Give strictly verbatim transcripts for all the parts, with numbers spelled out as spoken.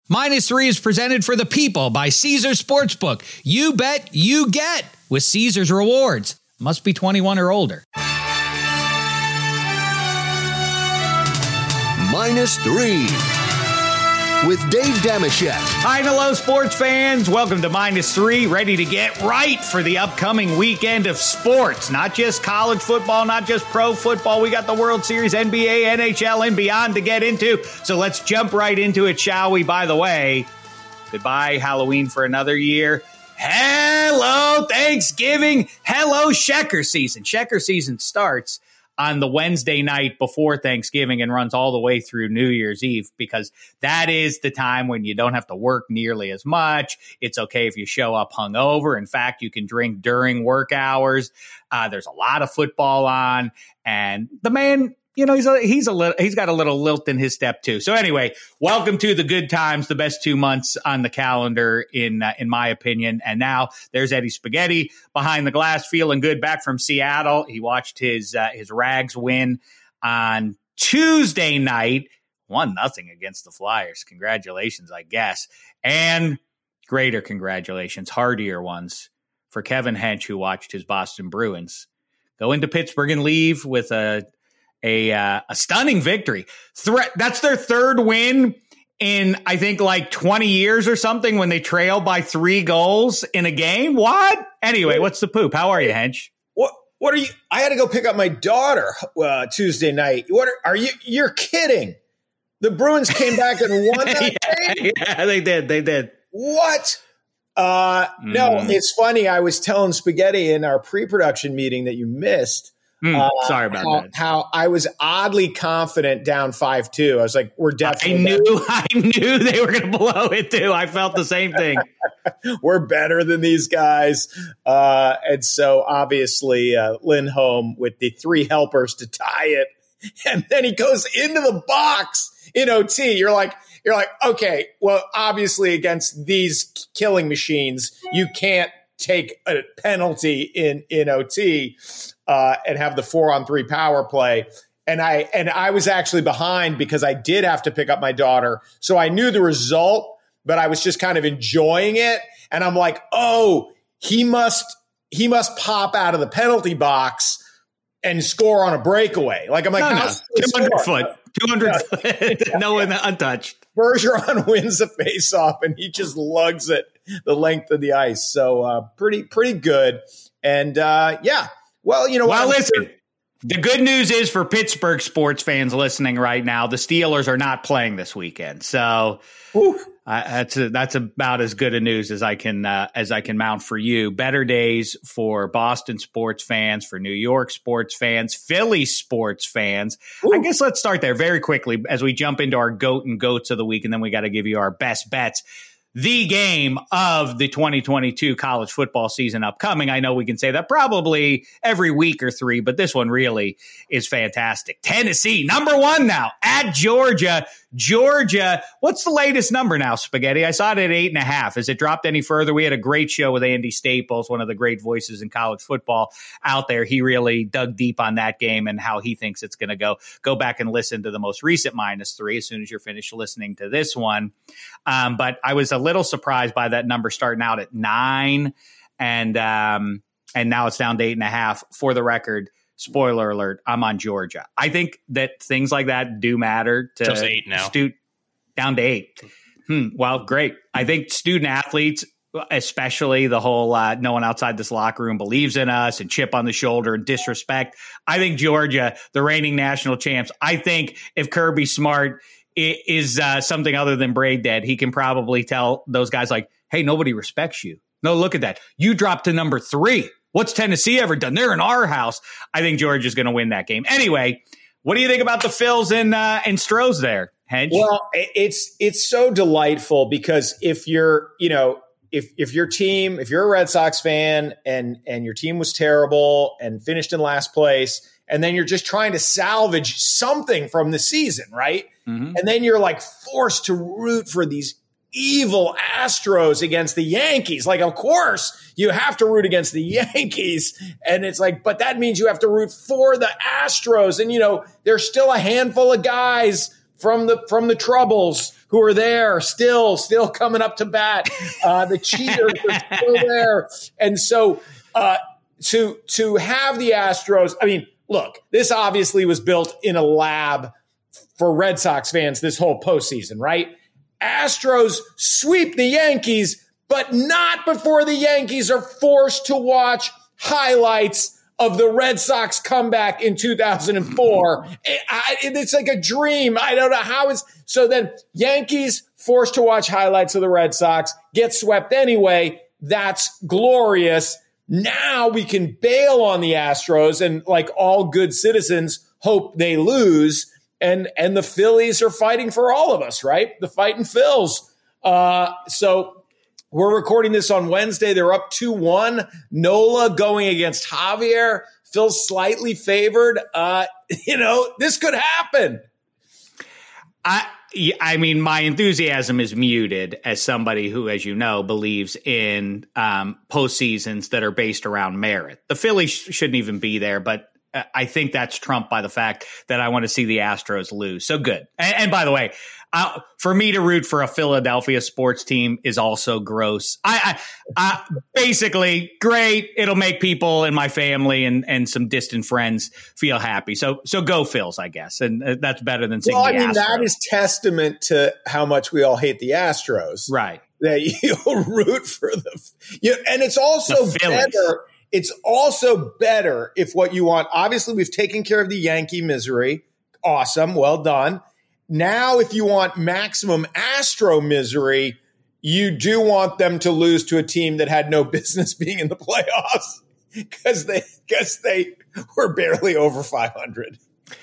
Minus Three is presented for the people by Caesars Sportsbook. You bet, you get with Caesars Rewards. Must be twenty-one or older. Minus Three with Dave Dameshek. Hi and hello, sports fans. Welcome to Minus Three, ready to get right for the upcoming weekend of sports. Not just college football, not just pro football. We got the World Series, N B A, N H L, and beyond to get into. So let's jump right into it, shall we? By the way, goodbye Halloween for another year. Hello, Thanksgiving. Hello, Shecker season. Shecker season starts on the Wednesday night before Thanksgiving and runs all the way through New Year's Eve, because that is the time when you don't have to work nearly as much. It's okay if you show up hungover. In fact, you can drink during work hours. Uh, there's a lot of football on, and the man, you know, he's a, he's a little, he's got a little lilt in his step too. So anyway, welcome to the good times, the best two months on the calendar, in uh, in my opinion. And now there's Eddie Spaghetti behind the glass, feeling good, back from Seattle. He watched his uh, his Rags win on Tuesday night, one nothing against the Flyers. Congratulations, I guess, and greater congratulations, heartier ones for Kevin Hench, who watched his Boston Bruins go into Pittsburgh and leave with a A uh, a stunning victory. Threat. That's their third win in, I think, like twenty years or something, when they trail by three goals in a game. What? Anyway, what's the poop? How are you, Hench? What? What are you? I had to go pick up my daughter uh, Tuesday night. What are, are you? You're kidding. The Bruins came back and won that yeah, game? Yeah, they did. They did. What? Uh, mm. No, it's funny. I was telling Spaghetti in our pre-production meeting that you missed. Mm, uh, sorry about how, that. How I was oddly confident down five two. I was like, we're definitely. I knew, I knew they were going to blow it too. I felt the same thing. We're better than these guys. Uh, and so obviously uh, Lindholm with the three helpers to tie it. And then he goes into the box in O T. You're like, you're like, okay, well, obviously against these killing machines, you can't take a penalty in, in O T. Uh, and have the four on three power play. And I and I was actually behind because I did have to pick up my daughter. So I knew the result, but I was just kind of enjoying it. And I'm like, oh, he must he must pop out of the penalty box and score on a breakaway. Like I'm like, no, no. two hundred foot, two hundred yeah. foot, yeah, no one yeah. untouched. Bergeron wins the faceoff and he just lugs it the length of the ice. So uh, pretty pretty good. And uh, yeah. Well, you know well, what? listen, the good news is for Pittsburgh sports fans listening right now, the Steelers are not playing this weekend. So uh, that's a, that's about as good a news as I can uh, as I can mount for you. Better days for Boston sports fans, for New York sports fans, Philly sports fans. Ooh. I guess let's start there very quickly as we jump into our GOAT and GOATs of the week, and then we got to give you our best bets. The game of the twenty twenty-two college football season upcoming. I know we can say that probably every week or three, but this one really is fantastic. Tennessee, number one now at Georgia. Georgia, what's the latest number now, Spaghetti? I saw it at eight and a half. Has it dropped any further? We had a great show with Andy Staples, one of the great voices in college football out there. He really dug deep on that game and how he thinks it's going to go. Go back and listen to the most recent minus three as soon as you're finished listening to this one. Um, but I was a little surprised by that number starting out at nine, and um, and now it's down to eight and a half. For the record, spoiler alert, I'm on Georgia. I think that things like that do matter to Just eight now. Stu- down to eight. Hmm, well, great. I think student athletes, especially the whole uh, no one outside this locker room believes in us and chip on the shoulder and disrespect. I think Georgia, the reigning national champs, I think if Kirby Smart is uh, something other than brain dead, he can probably tell those guys like, hey, nobody respects you. No, look at that. You dropped to number three. What's Tennessee ever done? They're in our house. I think Georgia's going to win that game. Anyway, what do you think about the Phils and uh, and Strohs there, Hench? Well, it's it's so delightful because if you're, you know, if if your team, if you're a Red Sox fan and and your team was terrible and finished in last place, and then you're just trying to salvage something from the season, right? Mm-hmm. And then you're like forced to root for these evil Astros against the Yankees. Like, of course, you have to root against the Yankees. And it's like, but that means you have to root for the Astros. And, you know, there's still a handful of guys from the from the Troubles who are there, still still coming up to bat. Uh, the Cheaters are still there, and so uh, to to have the Astros. I mean, look, this obviously was built in a lab for Red Sox fans this whole postseason, right? Astros sweep the Yankees, but not before the Yankees are forced to watch highlights of the Red Sox comeback in two thousand four. It, I, it's like a dream. I don't know how it's so then Yankees forced to watch highlights of the Red Sox, get swept anyway. That's glorious. Now we can bail on the Astros and, like all good citizens, hope they lose. And and the Phillies are fighting for all of us, right? The fighting Phils. Uh, so we're recording this on Wednesday. They're up two one. Nola going against Javier. Phil's slightly favored. Uh, you know, this could happen. I I mean, my enthusiasm is muted as somebody who, as you know, believes in um, postseasons that are based around merit. The Phillies sh- shouldn't even be there, but I think that's trumped by the fact that I want to see the Astros lose. So good. And, and by the way, uh, for me to root for a Philadelphia sports team is also gross. I, I, I basically great. It'll make people in my family and, and some distant friends feel happy. So so go Phils, I guess. And that's better than seeing well, the I mean, Astros. That is testament to how much we all hate the Astros. Right. That you'll root for the you know, and it's also better. It's also better if what you want, obviously we've taken care of the Yankee misery. Awesome. Well done. Now, if you want maximum Astro misery, you do want them to lose to a team that had no business being in the playoffs because they, because they were barely over five hundred.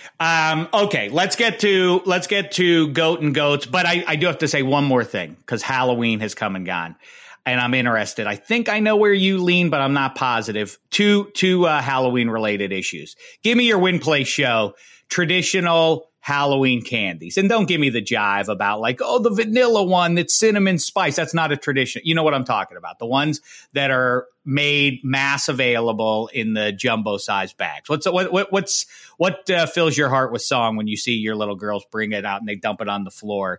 Um, okay, let's get to let's get to goat and goats. But I, I do have to say one more thing because Halloween has come and gone. And I'm interested. I think I know where you lean, but I'm not positive. Two two uh, Halloween related issues. Give me your win play show, traditional Halloween candies, and don't give me the jive about like, oh, the vanilla one that's cinnamon spice. That's not a tradition. You know what I'm talking about? The ones that are made mass available in the jumbo size bags. What's what, what what's what uh, fills your heart with song when you see your little girls bring it out and they dump it on the floor?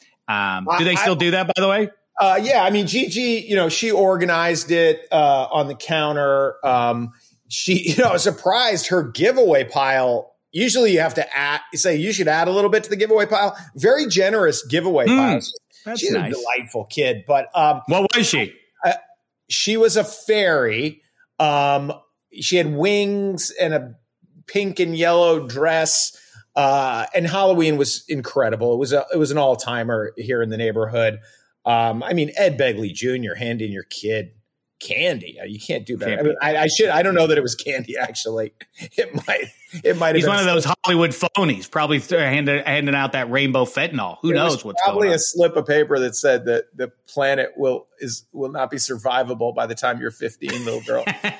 Um, do they still do that, by the way? Uh, yeah, I mean, Gigi, you know, she organized it uh, on the counter. Um, she, you know, I was surprised her giveaway pile. Usually you have to add, say you should add a little bit to the giveaway pile. Very generous giveaway mm, pile. That's She's nice. a delightful kid. But um, what was she? Uh, she was a fairy. Um, she had wings and a pink and yellow dress. Uh, and Halloween was incredible. It was a, it was an all timer here in the neighborhood. Um, I mean, Ed Begley Junior handing your kid candy. You can't do better. Can't I mean, I, I should. I don't know that it was candy. Actually, it might. It might have. He's been one of those Hollywood phonies, probably th- handing, handing out that rainbow fentanyl. Who knows what's going on? Probably a slip of paper that said that the planet will is will not be survivable by the time you're fifteen, little girl.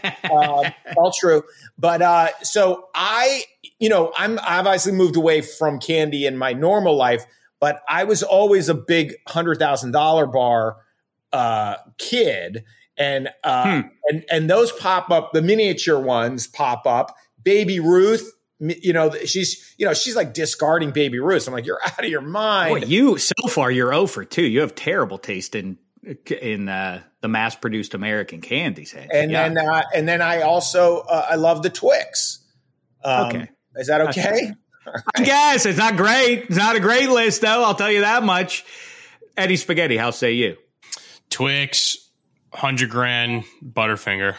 uh, all true. But uh, so I, you know, I'm I've obviously moved away from candy in my normal life. But I was always a big one hundred thousand dollars bar uh, kid. And uh, hmm. and and those pop up, the miniature ones pop up. Baby Ruth, you know, she's you know she's like discarding Baby Ruth. I'm like, you're out of your mind. Boy, you so far you're oh for two. You have terrible taste in in uh, the mass produced American candies. Hey? And yeah. then uh, and then I also uh, I love the Twix. Um, okay, is that okay? Right. I guess it's not great. It's not a great list, though. I'll tell you that much. Eddie Spaghetti, how say you? Twix, hundred grand, Butterfinger.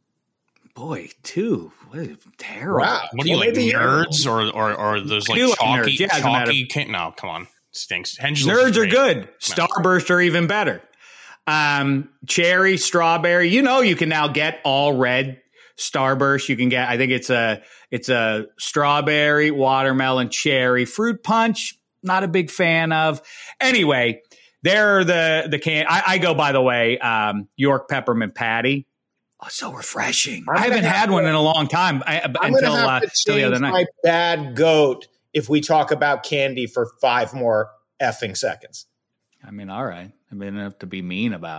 Boy, two. What terrible. Wow. What are you, well, like, nerds or, or, or those, like, chalky? Yeah, chalky can, no, come on. Stinks. Henschel's nerds are good. Starburst are even better. Um, cherry, strawberry. You know you can now get all red Starburst. You can get, I think it's a, it's a strawberry, watermelon, cherry, fruit punch. Not a big fan of. Anyway, they're the, the can, I, I go, by the way, um, York peppermint patty. Oh, so refreshing. I'm I haven't had to, one in a long time I, I'm until, have uh, to until the other night. My bad goat if we talk about candy for five more effing seconds. I mean, all right. I mean, I have to be mean about it.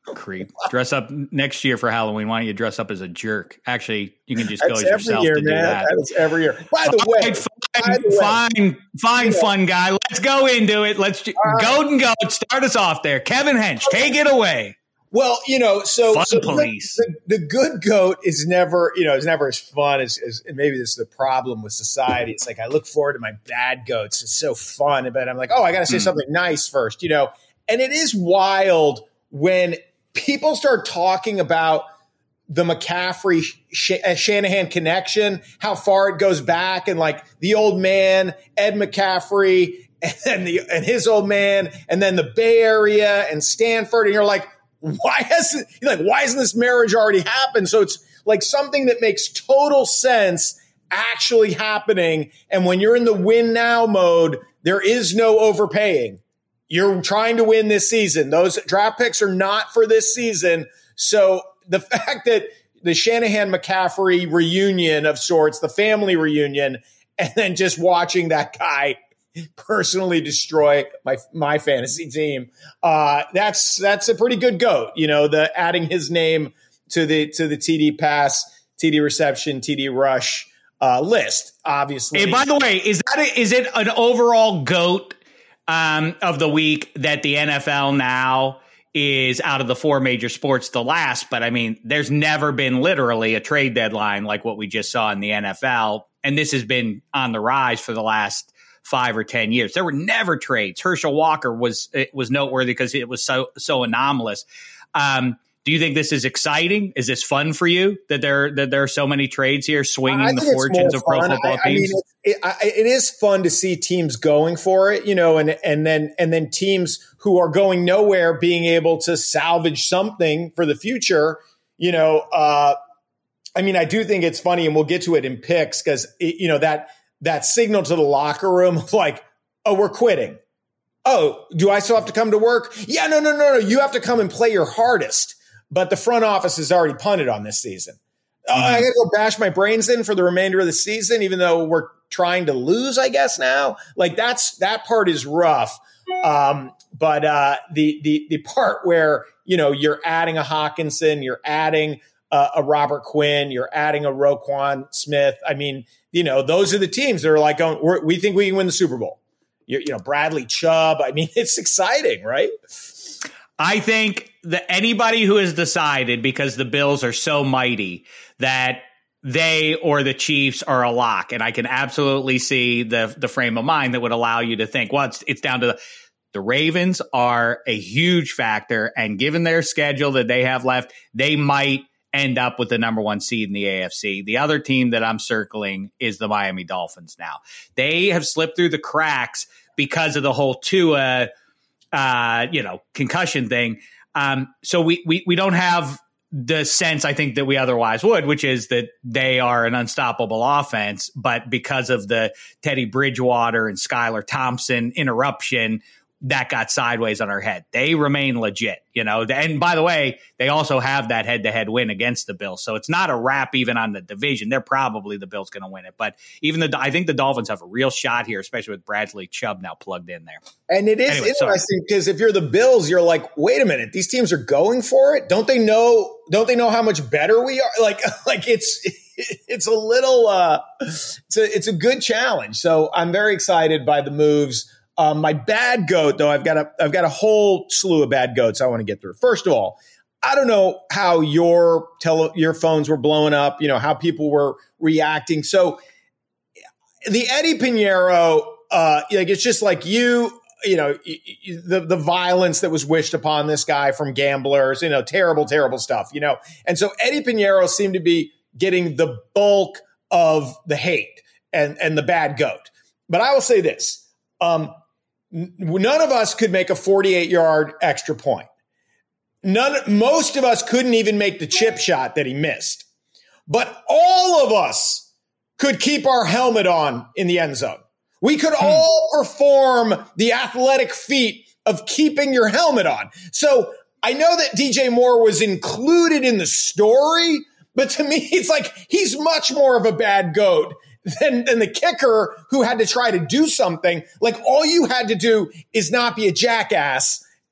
Creep. Dress up next year for Halloween. Why don't you dress up as a jerk? Actually, you can just go That's as yourself year, to man. do that. That is every year. By the way, right, fine, the way, fine, fine, yeah. fun guy. Let's go into it. Let's right. Goat and Goat. Start us off there. Kevin Hench, take it away. Well, you know, so, fun so police. The, the, the good goat is never, you know, is never as fun as, as and maybe this is the problem with society. It's like I look forward to my bad goats. It's so fun, but I'm like, oh, I got to say mm. something nice first, you know. And it is wild when people start talking about the McCaffrey Sh- Shanahan connection, how far it goes back, and like the old man Ed McCaffrey and the and his old man, and then the Bay Area and Stanford, and you're like, why hasn't you're like why hasn't this marriage already happened? So it's like something that makes total sense actually happening. And when you're in the win now mode, there is no overpaying. You're trying to win this season. Those draft picks are not for this season. So the fact that the Shanahan McCaffrey reunion of sorts, the family reunion, and then just watching that guy personally destroy my my fantasy team, uh, that's that's a pretty good goat. You know, the adding his name to the to the T D pass, T D reception, T D rush uh, list, obviously. Hey, by the way, is that a, is it an overall goat Um, of the week that the N F L now is out of the four major sports the last? But I mean, there's never been literally a trade deadline like what we just saw in the N F L. And this has been on the rise for the last five or ten years. There were never trades. Herschel Walker was, it was noteworthy because it was so, so anomalous. Um, do you think this is exciting? Is this fun for you that there that there are so many trades here swinging the fortunes of pro football I, teams? I mean, it, it, it is fun to see teams going for it, you know, and and then and then teams who are going nowhere being able to salvage something for the future. You know, uh, I mean, I do think it's funny, and we'll get to it in picks because you know that that signal to the locker room of like, oh, we're quitting. Oh, do I still have to come to work? Yeah, no, no, no, no. You have to come and play your hardest. But the front office has already punted on this season. Mm-hmm. Uh, I got to go bash my brains in for the remainder of the season, even though we're trying to lose, I guess, now. Like, that's that part is rough. Um, but uh, the the the part where, you know, you're adding a Hawkinson, you're adding uh, a Robert Quinn, you're adding a Roquan Smith. I mean, you know, those are the teams that are like, oh, we're, we think we can win the Super Bowl. You're, you know, Bradley Chubb. I mean, it's exciting, right? I think that anybody who has decided, because the Bills are so mighty, that they or the Chiefs are a lock, and I can absolutely see the the frame of mind that would allow you to think, well, it's, it's down to the, the Ravens are a huge factor, and given their schedule that they have left, they might end up with the number one seed in the A F C. The other team that I'm circling is the Miami Dolphins now. They have slipped through the cracks because of the whole Tua Uh, you know, concussion thing. Um, so we, we we don't have the sense, I think, that we otherwise would, which is that they are an unstoppable offense. But because of the Teddy Bridgewater and Skylar Thompson interruption, that got sideways on our head. They remain legit, you know. And by the way, they also have that head-to-head win against the Bills. So it's not a wrap even on the division. They're probably the Bills going to win it. But even the I think the Dolphins have a real shot here, especially with Bradley Chubb now plugged in there. And it is anyway, interesting because if you're the Bills, you're like, wait a minute, these teams are going for it. Don't they know? Don't they know how much better we are? Like, like it's it's a little uh, it's a it's a good challenge. So I'm very excited by the moves. Um, my bad goat, though, I've got a I've got a whole slew of bad goats I want to get through. First of all, I don't know how your tele, your phones were blowing up, you know, how people were reacting. So the Eddie Pinheiro, uh, like it's just like you, you know, the the violence that was wished upon this guy from gamblers, you know, terrible, terrible stuff, you know. And so Eddie Pinheiro seemed to be getting the bulk of the hate and and the bad goat. But I will say this. Um, None of us could make a forty-eight yard extra point. None, most of us couldn't even make the chip shot that he missed. But all of us could keep our helmet on in the end zone. We could hmm. all perform the athletic feat of keeping your helmet on. So I know that D J Moore was included in the story, but to me, it's like he's much more of a bad goat Than, than the kicker who had to try to do something. Like all you had to do is not be a jackass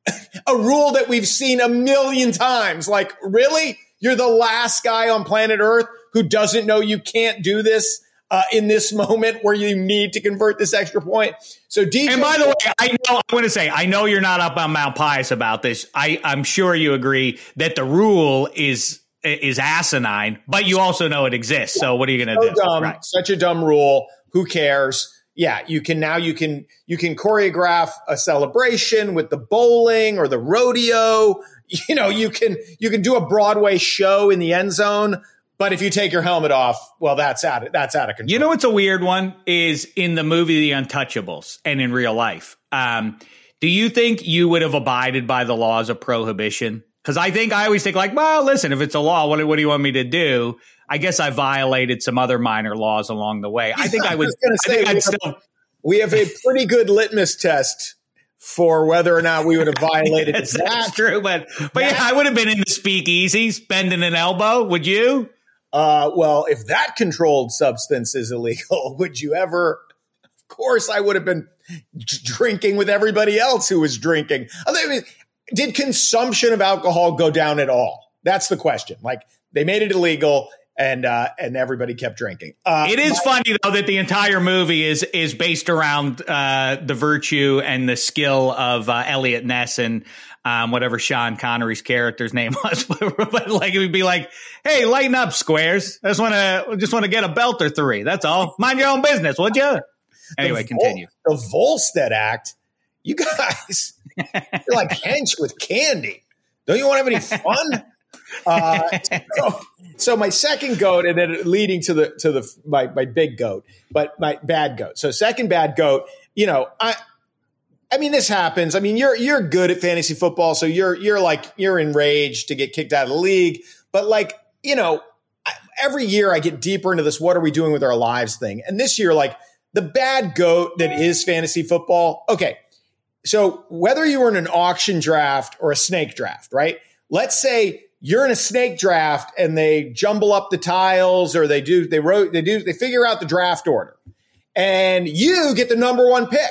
a rule that we've seen a million times. Like, really? You're the last guy on planet Earth who doesn't know you can't do this uh, in this moment where you need to convert this extra point. So D J, and by the way, I know I want to say I know you're not up on Mount Pius about this. I, I'm sure you agree that the rule is is asinine, but you also know it exists. So what are you going to so do? Dumb, right. Such a dumb rule. Who cares? Yeah, you can now you can you can choreograph a celebration with the bowling or the rodeo. You know, you can you can do a Broadway show in the end zone. But if you take your helmet off, well, that's out of, that's out of control. You know what's a weird one is in the movie The Untouchables and in real life. Um, do you think you would have abided by the laws of prohibition? Because I think I always think like, well, listen, if it's a law, what, what do you want me to do? I guess I violated some other minor laws along the way. I think I would. I say, think I'd we, still. Have, we have a pretty good litmus test for whether or not we would have violated that's, that. That's true, but but that, yeah, I would have been in the speakeasies, bending an elbow. Would you? Uh, well, if that controlled substance is illegal, would you ever? Of course, I would have been drinking with everybody else who was drinking. I mean, did consumption of alcohol go down at all? That's the question. Like, they made it illegal, and uh, and everybody kept drinking. Uh, it is my- funny though that the entire movie is is based around uh, the virtue and the skill of uh, Elliot Ness and um, whatever Sean Connery's character's name was. But like it would be like, hey, lighten up, squares. I just want to just want to get a belt or three. That's all. Mind your own business, would you? Anyway, the continue. Vol- the Volstead Act. You guys, you're like hench with candy. Don't you want to have any fun? uh, so, so my second goat, and then leading to the to the my my big goat, but my bad goat. So second bad goat. You know, I. I mean, this happens. I mean, you're you're good at fantasy football, so you're you're like you're enraged to get kicked out of the league. But like, you know, I, every year I get deeper into this. What are we doing with our lives thing? And this year, like the bad goat that is fantasy football. Okay, so whether you were in an auction draft or a snake draft, right? Let's say you're in a snake draft and they jumble up the tiles, or they do they wrote they do they figure out the draft order, and you get the number one pick.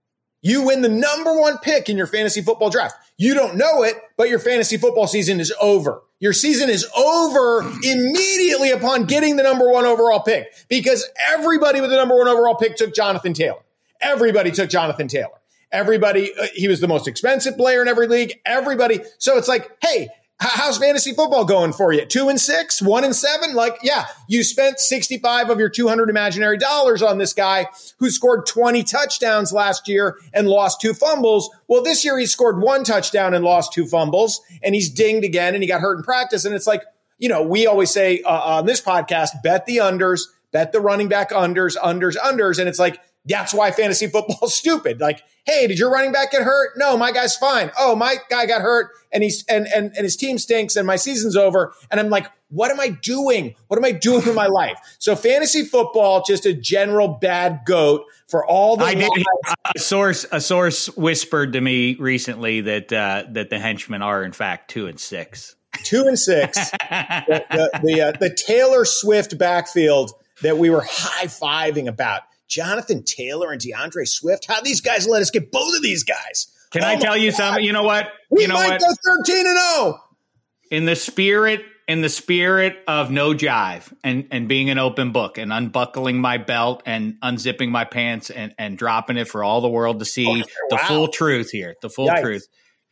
You win the number one pick in your fantasy football draft. You don't know it, but your fantasy football season is over. Your season is over immediately upon getting the number one overall pick, because everybody with the number one overall pick took Jonathan Taylor. Everybody took Jonathan Taylor. Everybody, uh, he was the most expensive player in every league. Everybody. So it's like, hey, how's fantasy football going for you? Two and six, one and seven? Like, yeah, you spent sixty-five of your two hundred imaginary dollars on this guy who scored twenty touchdowns last year and lost two fumbles. Well, this year he scored one touchdown and lost two fumbles, and he's dinged again, and he got hurt in practice. And it's like, you know, we always say uh, on this podcast, bet the unders, bet the running back unders, unders, unders. And it's like, that's why fantasy football is stupid. Like, hey, did your running back get hurt? No, my guy's fine. Oh, my guy got hurt and he's and and, and his team stinks and my season's over. And I'm like, what am I doing? What am I doing in my life? So fantasy football, just a general bad goat for all the. I did. A source a source whispered to me recently that uh, that the henchmen are in fact two and six. Two and six. the the, the, uh, the Taylor Swift backfield that we were high fiving about. Jonathan Taylor and DeAndre Swift. How these guys let us get both of these guys? Can oh I tell you God. something? You know what? We you know might what? go thirteen and oh. In the spirit, in the spirit of no jive and, and being an open book and unbuckling my belt and unzipping my pants and, and dropping it for all the world to see oh, the wow. full truth here, the full Yikes. truth.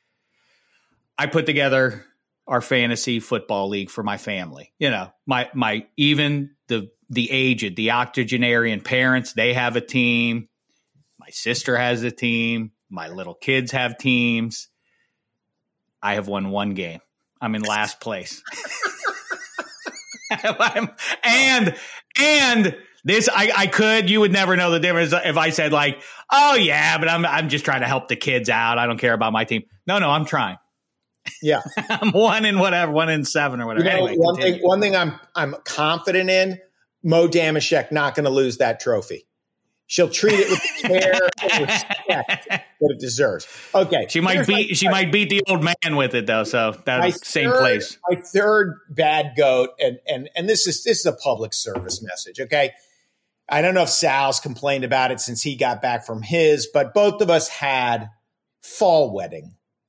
I put together our fantasy football league for my family. You know, my my even the the aged, the octogenarian parents, they have a team. My sister has a team. My little kids have teams. I have won one game. I'm in last place. and and this I, I could, you would never know the difference if I said like, oh yeah, but I'm I'm just trying to help the kids out. I don't care about my team. No, no, I'm trying. Yeah. I'm one in whatever, one in seven or whatever. You know, anyway, one continue. thing one thing I'm I'm confident in, Mo Damashek not going to lose that trophy. She'll treat it with the care and respect that it deserves. Okay, she might beat my, she my, might beat the old man with it though. So that's same third, place. My third bad goat, and and and this is this is a public service message. Okay, I don't know if Sal's complained about it since he got back from his, but both of us had fall wedding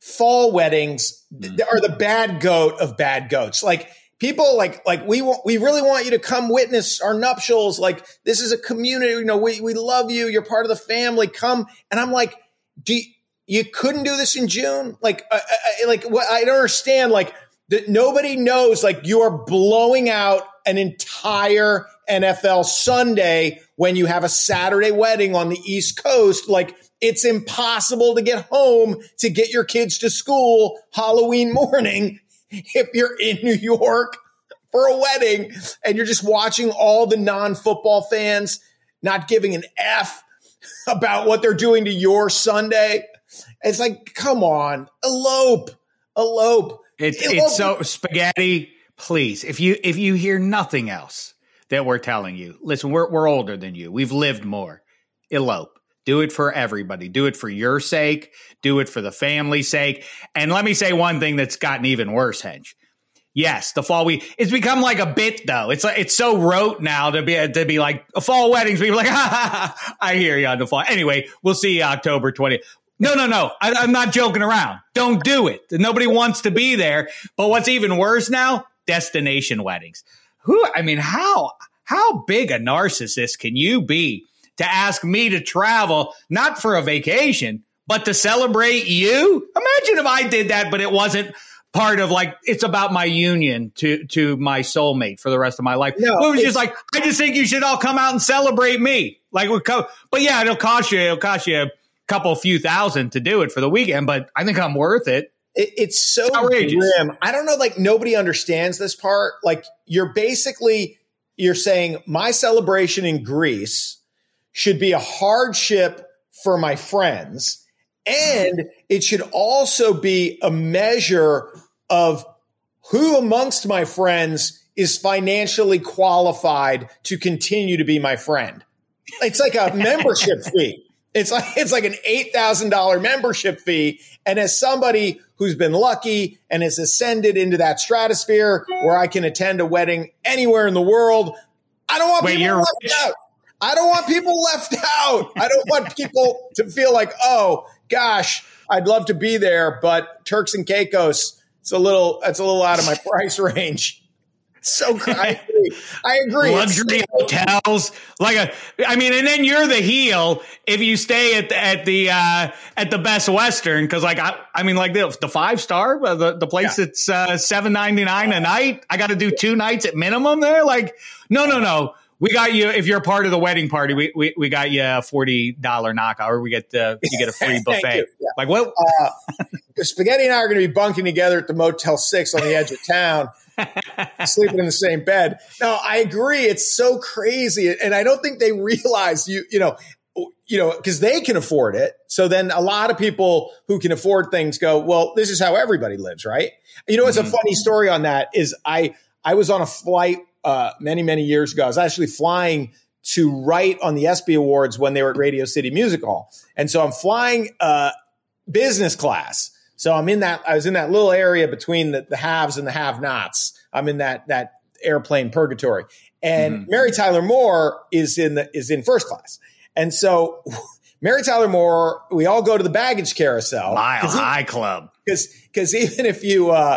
fall weddings are the bad goat of bad goats. Like people like, like we want, we really want you to come witness our nuptials. Like this is a community, you know, we, we love you. You're part of the family. Come. And I'm like, do you, you couldn't do this in June? Like, uh, I, like what I don't understand. Like that nobody knows, like you are blowing out an entire N F L Sunday when you have a Saturday wedding on the East Coast. Like, it's impossible to get home to get your kids to school Halloween morning if you're in New York for a wedding and you're just watching all the non-football fans not giving an F about what they're doing to your Sunday. It's like, come on, elope, elope. It's, elope. it's so spaghetti. Please, if you if you hear nothing else that we're telling you, listen, we're we're older than you. We've lived more. Elope. Do it for everybody. Do it for your sake. Do it for the family's sake. And let me say one thing that's gotten even worse, Hench. Yes, the fall week. It's become like a bit, though. It's like it's so rote now to be to be like a fall weddings. People are like, ha, ha, ha, I hear you on the fall. Anyway, we'll see you October twentieth. No, no, no. I, I'm not joking around. Don't do it. Nobody wants to be there. But what's even worse now? Destination weddings. Who? I mean, how how big a narcissist can you be to ask me to travel, not for a vacation, but to celebrate you? Imagine if I did that, but it wasn't part of like, it's about my union to, to my soulmate for the rest of my life. No, it was just like, I just think you should all come out and celebrate me. Like, but yeah, it'll cost you, it'll cost you a couple few thousand to do it for the weekend, but I think I'm worth it. It, it's so it's grim. I don't know, like nobody understands this part. Like you're basically, you're saying my celebration in Greece should be a hardship for my friends. And it should also be a measure of who amongst my friends is financially qualified to continue to be my friend. It's like a membership fee. It's like it's like an eight thousand dollars membership fee. And as somebody who's been lucky and has ascended into that stratosphere where I can attend a wedding anywhere in the world, I don't want Wait, people you're left rich? out. I don't want people left out. I don't want people to feel like, oh gosh, I'd love to be there, but Turks and Caicos, it's a little, it's a little out of my price range. So I agree. I agree. Luxury hotels, like a. I mean, and then you're the heel if you stay at the at the uh, at the Best Western, because like I, I mean, like the the five star, the the place yeah. that's uh, seven ninety nine a night. I got to do two nights at minimum there. Like, no, no, no. We got you if you're a part of the wedding party. We we, we got you a forty dollar knockout, or we get uh, you get a free buffet. Yeah. Like what? Uh, Spaghetti and I are going to be bunking together at the Motel Six on the edge of town. Sleeping in the same bed. No, I agree. It's so crazy. And I don't think they realize you, you know, you know, because they can afford it. So then a lot of people who can afford things go, well, this is how everybody lives, right? You know, it's mm-hmm. a funny story on that is I, I was on a flight uh, many, many years ago. I was actually flying to write on the ESPY Awards when they were at Radio City Music Hall. And so I'm flying uh, business class. So I'm in that, I was in that little area between the, the haves and the have-nots. I'm in that, that airplane purgatory. And mm-hmm. Mary Tyler Moore is in the, is in first class. And so Mary Tyler Moore, we all go to the baggage carousel. Mile High Club. Cause, cause even if you, uh,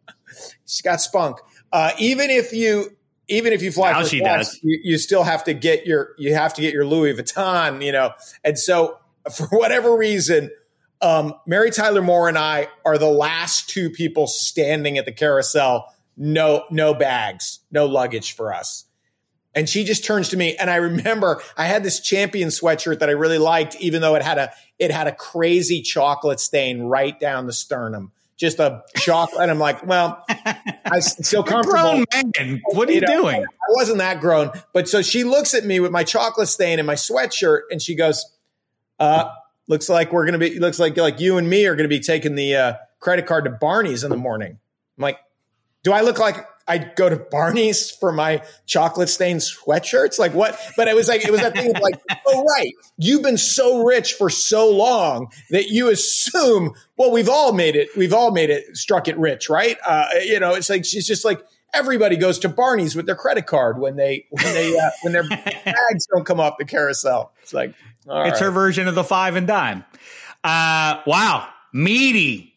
she's got spunk, uh, even if you, even if you fly now first she class, does. You, you still have to get your, you have to get your Louis Vuitton, you know? And so for whatever reason, Um, Mary Tyler Moore and I are the last two people standing at the carousel. No, no bags, no luggage for us. And she just turns to me. And I remember I had this Champion sweatshirt that I really liked, even though it had a, it had a crazy chocolate stain right down the sternum, just a chocolate. And I'm like, well, I'm still comfortable. Grown man. What are you, you know, doing? I wasn't that grown. But so she looks at me with my chocolate stain and my sweatshirt and she goes, uh, Looks like we're going to be, looks like like you and me are going to be taking the uh, credit card to Barney's in the morning. I'm like, do I look like I go to Barney's for my chocolate stained sweatshirts? Like what? But it was like, it was that thing of like, oh, right. You've been so rich for so long that you assume, well, we've all made it. We've all made it, struck it rich, right? Uh, you know, it's like, she's just like, everybody goes to Barney's with their credit card when they, when they, uh, when their bags don't come off the carousel. It's like, all it's right. her version of the five and dime. Uh, wow. Meaty,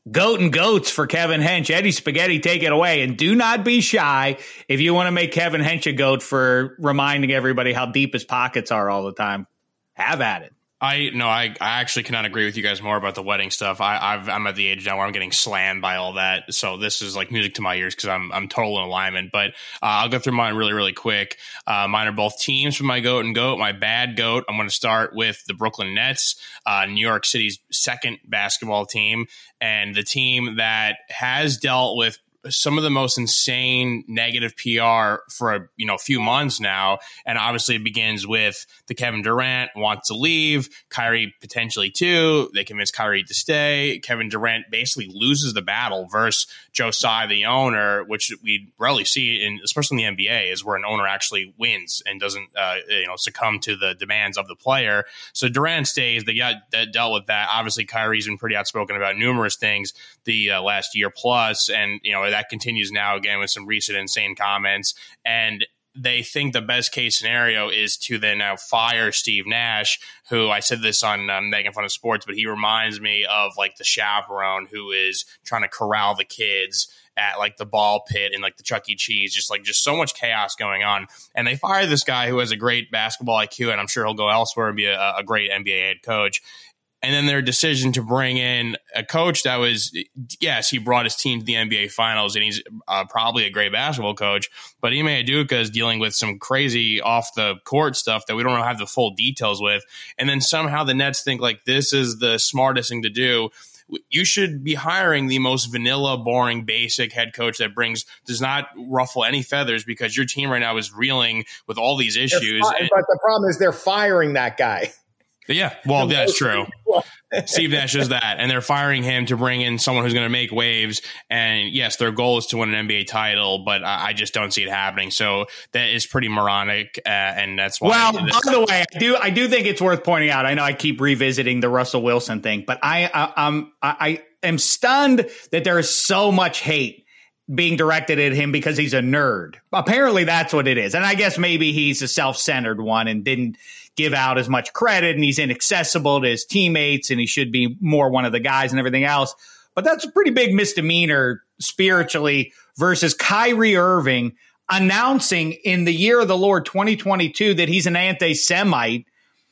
Goat and goats for Kevin Hench. Eddie Spaghetti, take it away. And do not be shy if you want to make Kevin Hench a goat for reminding everybody how deep his pockets are all the time. Have at it. I no, I, I actually cannot agree with you guys more about the wedding stuff. I, I've, I'm at the age now where I'm getting slammed by all that, so this is like music to my ears because I'm I'm total in alignment. But uh, I'll go through mine really really quick. Uh, mine are both teams for my goat and goat. My bad goat, I'm going to start with the Brooklyn Nets, uh, New York City's second basketball team, and the team that has dealt with some of the most insane negative P R for a you know few months now, and obviously it begins with the Kevin Durant wants to leave, Kyrie potentially too. They convince Kyrie to stay. Kevin Durant basically loses the battle versus Joe Tsai, the owner, which we rarely see, in especially in the N B A, is where an owner actually wins and doesn't uh, you know succumb to the demands of the player. So Durant stays. They got that dealt with that. Obviously, Kyrie's been pretty outspoken about numerous things the uh, last year plus, and you know that continues now again with some recent insane comments. And they think the best case scenario is to then now fire Steve Nash, who I said this on um, Making Fun of Sports, but he reminds me of like the chaperone who is trying to corral the kids at like the ball pit and like the Chuck E. Cheese, just like just so much chaos going on. And they fire this guy who has a great basketball I Q, and I'm sure he'll go elsewhere and be a, a great N B A head coach. And then their decision to bring in a coach that was, yes, he brought his team to the N B A Finals, and he's uh, probably a great basketball coach. But Ime Udoka is dealing with some crazy off-the-court stuff that we don't have the full details with. And then somehow the Nets think, like, this is the smartest thing to do. You should be hiring the most vanilla, boring, basic head coach that brings does not ruffle any feathers, because your team right now is reeling with all these issues. Fi- and- but the problem is they're firing that guy. Yeah, well, that's true. Steve Nash is that, and they're firing him to bring in someone who's going to make waves. And yes, their goal is to win an N B A title, but I, I just don't see it happening. So that is pretty moronic, uh, and that's why. Well, by the way, I do I do think it's worth pointing out. I know I keep revisiting the Russell Wilson thing, but I I, I'm, I, I am stunned that there is so much hate being directed at him because he's a nerd. Apparently, that's what it is, and I guess maybe he's a self-centered one and didn't give out as much credit, and he's inaccessible to his teammates, and he should be more one of the guys and everything else. But that's a pretty big misdemeanor spiritually versus Kyrie Irving announcing in the year of the Lord twenty twenty-two that he's an anti-Semite.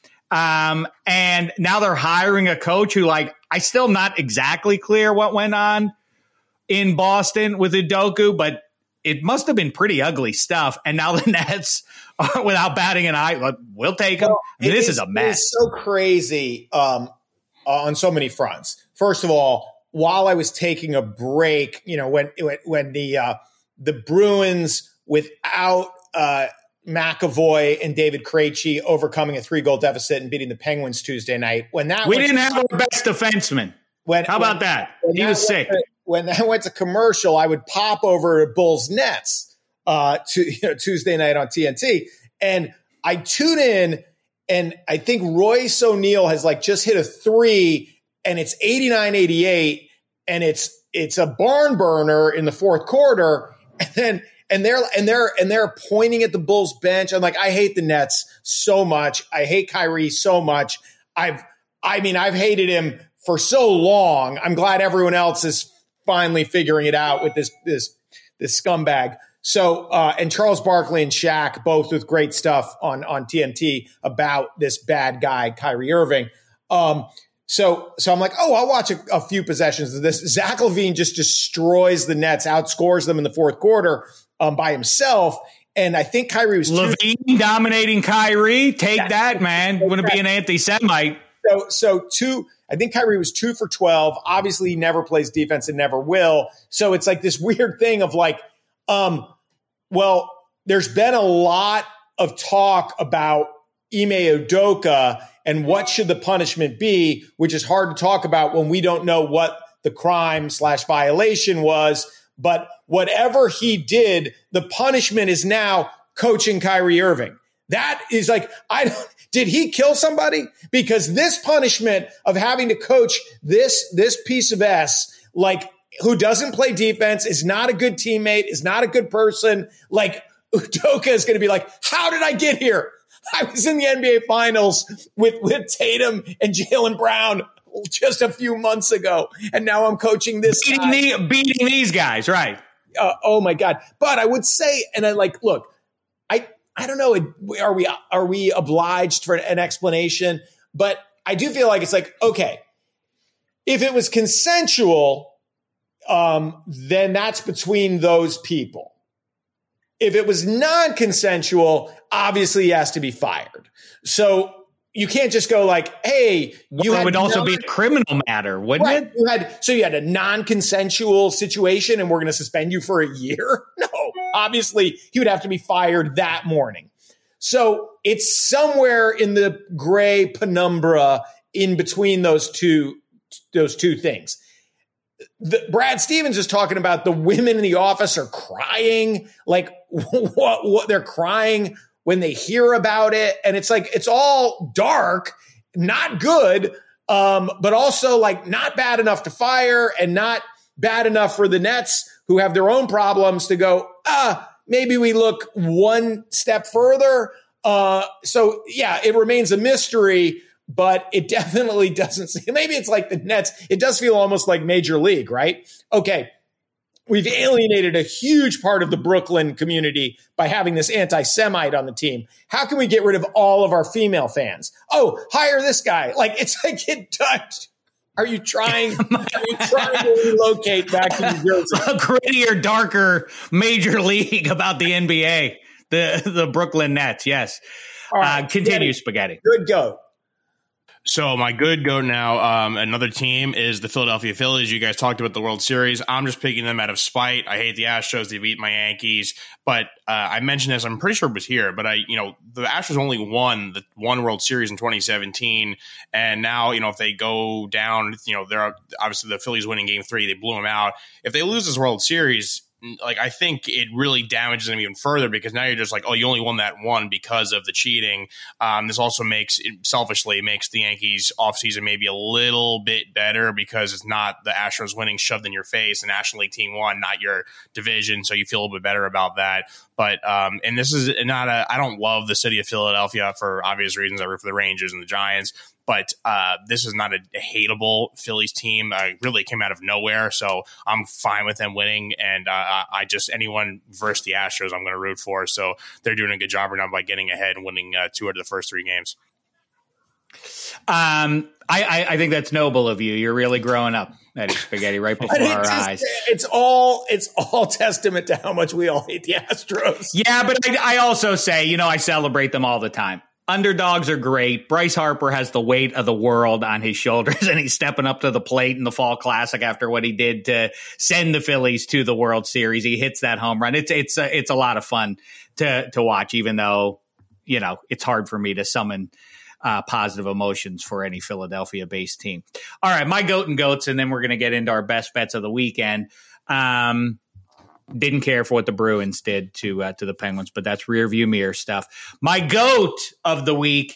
Um, and now they're hiring a coach who, like, I still not exactly clear what went on in Boston with Udoka, but it must have been pretty ugly stuff. And now the Nets, are, without batting an eye, we'll take them. Well, I mean, this is, is a mess. It's so crazy um, on so many fronts. First of all, while I was taking a break, you know, when when, when the uh, the Bruins without uh, McAvoy and David Krejci overcoming a three goal deficit and beating the Penguins Tuesday night, when that we didn't have our best defenseman. When, How about when, that? He was sick. To, when that went to commercial, I would pop over to Bulls Nets uh, to you know, Tuesday night on T N T, and I tune in, and I think Royce O'Neal has like just hit a three, and it's eighty-nine eighty-eight, and it's it's a barn burner in the fourth quarter, and then and they're and they're and they're pointing at the Bulls bench. I'm like, I hate the Nets so much. I hate Kyrie so much. I've I mean, I've hated him for so long. I'm glad everyone else is finally figuring it out with this this this scumbag. So uh, and Charles Barkley and Shaq both with great stuff on on T N T about this bad guy Kyrie Irving. Um, so so I'm like, oh, I'll watch a, a few possessions of this. Zach LaVine just destroys the Nets, outscores them in the fourth quarter um, by himself. And I think Kyrie was LaVine two- dominating Kyrie. Take That's that, man. Wouldn't be an anti-Semite. So so two. I think Kyrie was two for twelve. Obviously, he never plays defense and never will. So it's like this weird thing of like, um, well, there's been a lot of talk about Ime Udoka and what should the punishment be, which is hard to talk about when we don't know what the crime slash violation was. But whatever he did, the punishment is now coaching Kyrie Irving. That is like, I don't, did he kill somebody? Because this punishment of having to coach this, this piece of S, like, who doesn't play defense, is not a good teammate, is not a good person. Like, Udoka is going to be like, how did I get here? I was in the N B A Finals with, with Tatum and Jaylen Brown. just a few months ago, and now I'm coaching this beating, guy. the, beating these guys, right? Uh, oh my God! But I would say, and I like, look, I I don't know, are we are we obliged for an explanation? But I do feel like it's like, okay, if it was consensual, um, then that's between those people. If it was non-consensual, obviously he has to be fired. So you can't just go like, hey, you well, it would also non- be a criminal matter, wouldn't right. it? You had, so you had a non-consensual situation and we're going to suspend you for a year? No, obviously he would have to be fired that morning. So it's somewhere in the gray penumbra in between those two, those two things. The, Brad Stevens is talking about the women in the office are crying, like what, what they're crying when they hear about it. And it's like, it's all dark, not good, um, but also like not bad enough to fire and not bad enough for the Nets who have their own problems to go, ah, maybe we look one step further. Uh, so yeah, it remains a mystery, but it definitely doesn't seem, maybe it's like the Nets. It does feel almost like Major League, right? Okay. We've alienated a huge part of the Brooklyn community by having this anti-Semite on the team. How can we get rid of all of our female fans? Oh, hire this guy. Like, it's like it touched. Are you trying, are you trying to relocate back to New Jersey? A grittier, darker Major League about the N B A, the, the Brooklyn Nets. Yes. Right, uh, continue, Spaghetti. Good go. So my good go now, um, another team is the Philadelphia Phillies. You guys talked about the World Series. I'm just picking them out of spite. I hate the Astros. They beat my Yankees. But uh, I mentioned this, I'm pretty sure it was here, but I, you know, the Astros only won the one World Series in twenty seventeen. And now, you know, if they go down, you know, they're obviously the Phillies winning game three, they blew them out. If they lose this World Series, like, I think it really damages them even further because now you're just like, oh, you only won that one because of the cheating. Um, this also makes, it selfishly, makes the Yankees offseason maybe a little bit better because it's not the Astros winning shoved in your face. The National League team won, not your division, so you feel a little bit better about that. But, um, and this is not a, I don't love the city of Philadelphia for obvious reasons. I root for the Rangers and the Giants. But uh, this is not a, a hateable Phillies team. Uh, really came out of nowhere, so I'm fine with them winning. And uh, I just anyone versus the Astros, I'm going to root for. So they're doing a good job right now by getting ahead and winning uh, two out of the first three games. Um, I, I, I think that's noble of you. You're really growing up, Eddie Spaghetti, right before our just, eyes. It's all it's all testament to how much we all hate the Astros. Yeah, but I, I also say, you know, I celebrate them all the time. Underdogs are great. Bryce Harper has the weight of the world on his shoulders, and he's stepping up to the plate in the Fall Classic after what he did to send the Phillies to the World Series. He hits that home run. It's it's a, it's a lot of fun to to watch, even though, you know, it's hard for me to summon uh, positive emotions for any Philadelphia-based team. All right, my goat and goats, and then we're going to get into our best bets of the weekend. Um, Didn't care for what the Bruins did to uh, to the Penguins, but that's rear view mirror stuff. My GOAT of the week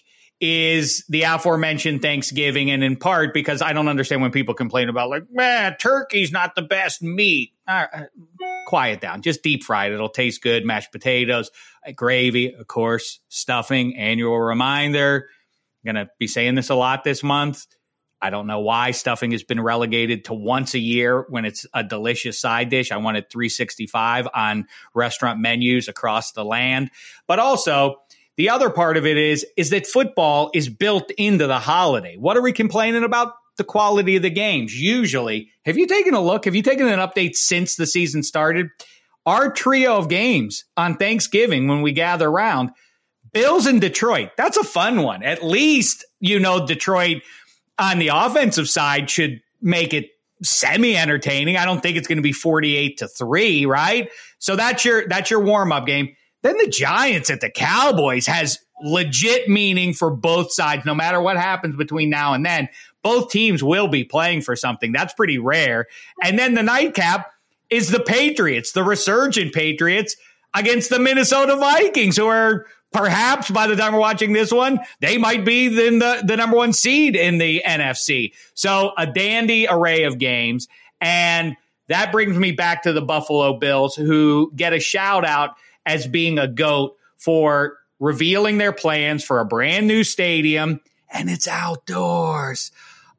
is the aforementioned Thanksgiving, and in part because I don't understand when people complain about, like, man, turkey's not the best meat. All right, quiet down. Just deep fried. It'll taste good. Mashed potatoes, gravy, of course, stuffing. Annual reminder. I'm going to be saying this a lot this month. I don't know why stuffing has been relegated to once a year when it's a delicious side dish. I wanted three sixty-five on restaurant menus across the land. But also, the other part of it is, is that football is built into the holiday. What are we complaining about? The quality of the games. Usually, have you taken a look? Have you taken an update since the season started? Our trio of games on Thanksgiving when we gather around, Bills and Detroit. That's a fun one. At least, you know, Detroit on the offensive side should make it semi-entertaining. I don't think it's going to be forty-eight to three, right? So that's your that's your warm-up game. Then the Giants at the Cowboys has legit meaning for both sides. No matter what happens between now and then, both teams will be playing for something. That's pretty rare. And then the nightcap is the Patriots, the resurgent Patriots, against the Minnesota Vikings, who are perhaps by the time we're watching this one, they might be then the, the number one seed in the N F C. So a dandy array of games. And that brings me back to the Buffalo Bills, who get a shout out as being a GOAT for revealing their plans for a brand new stadium. And it's outdoors.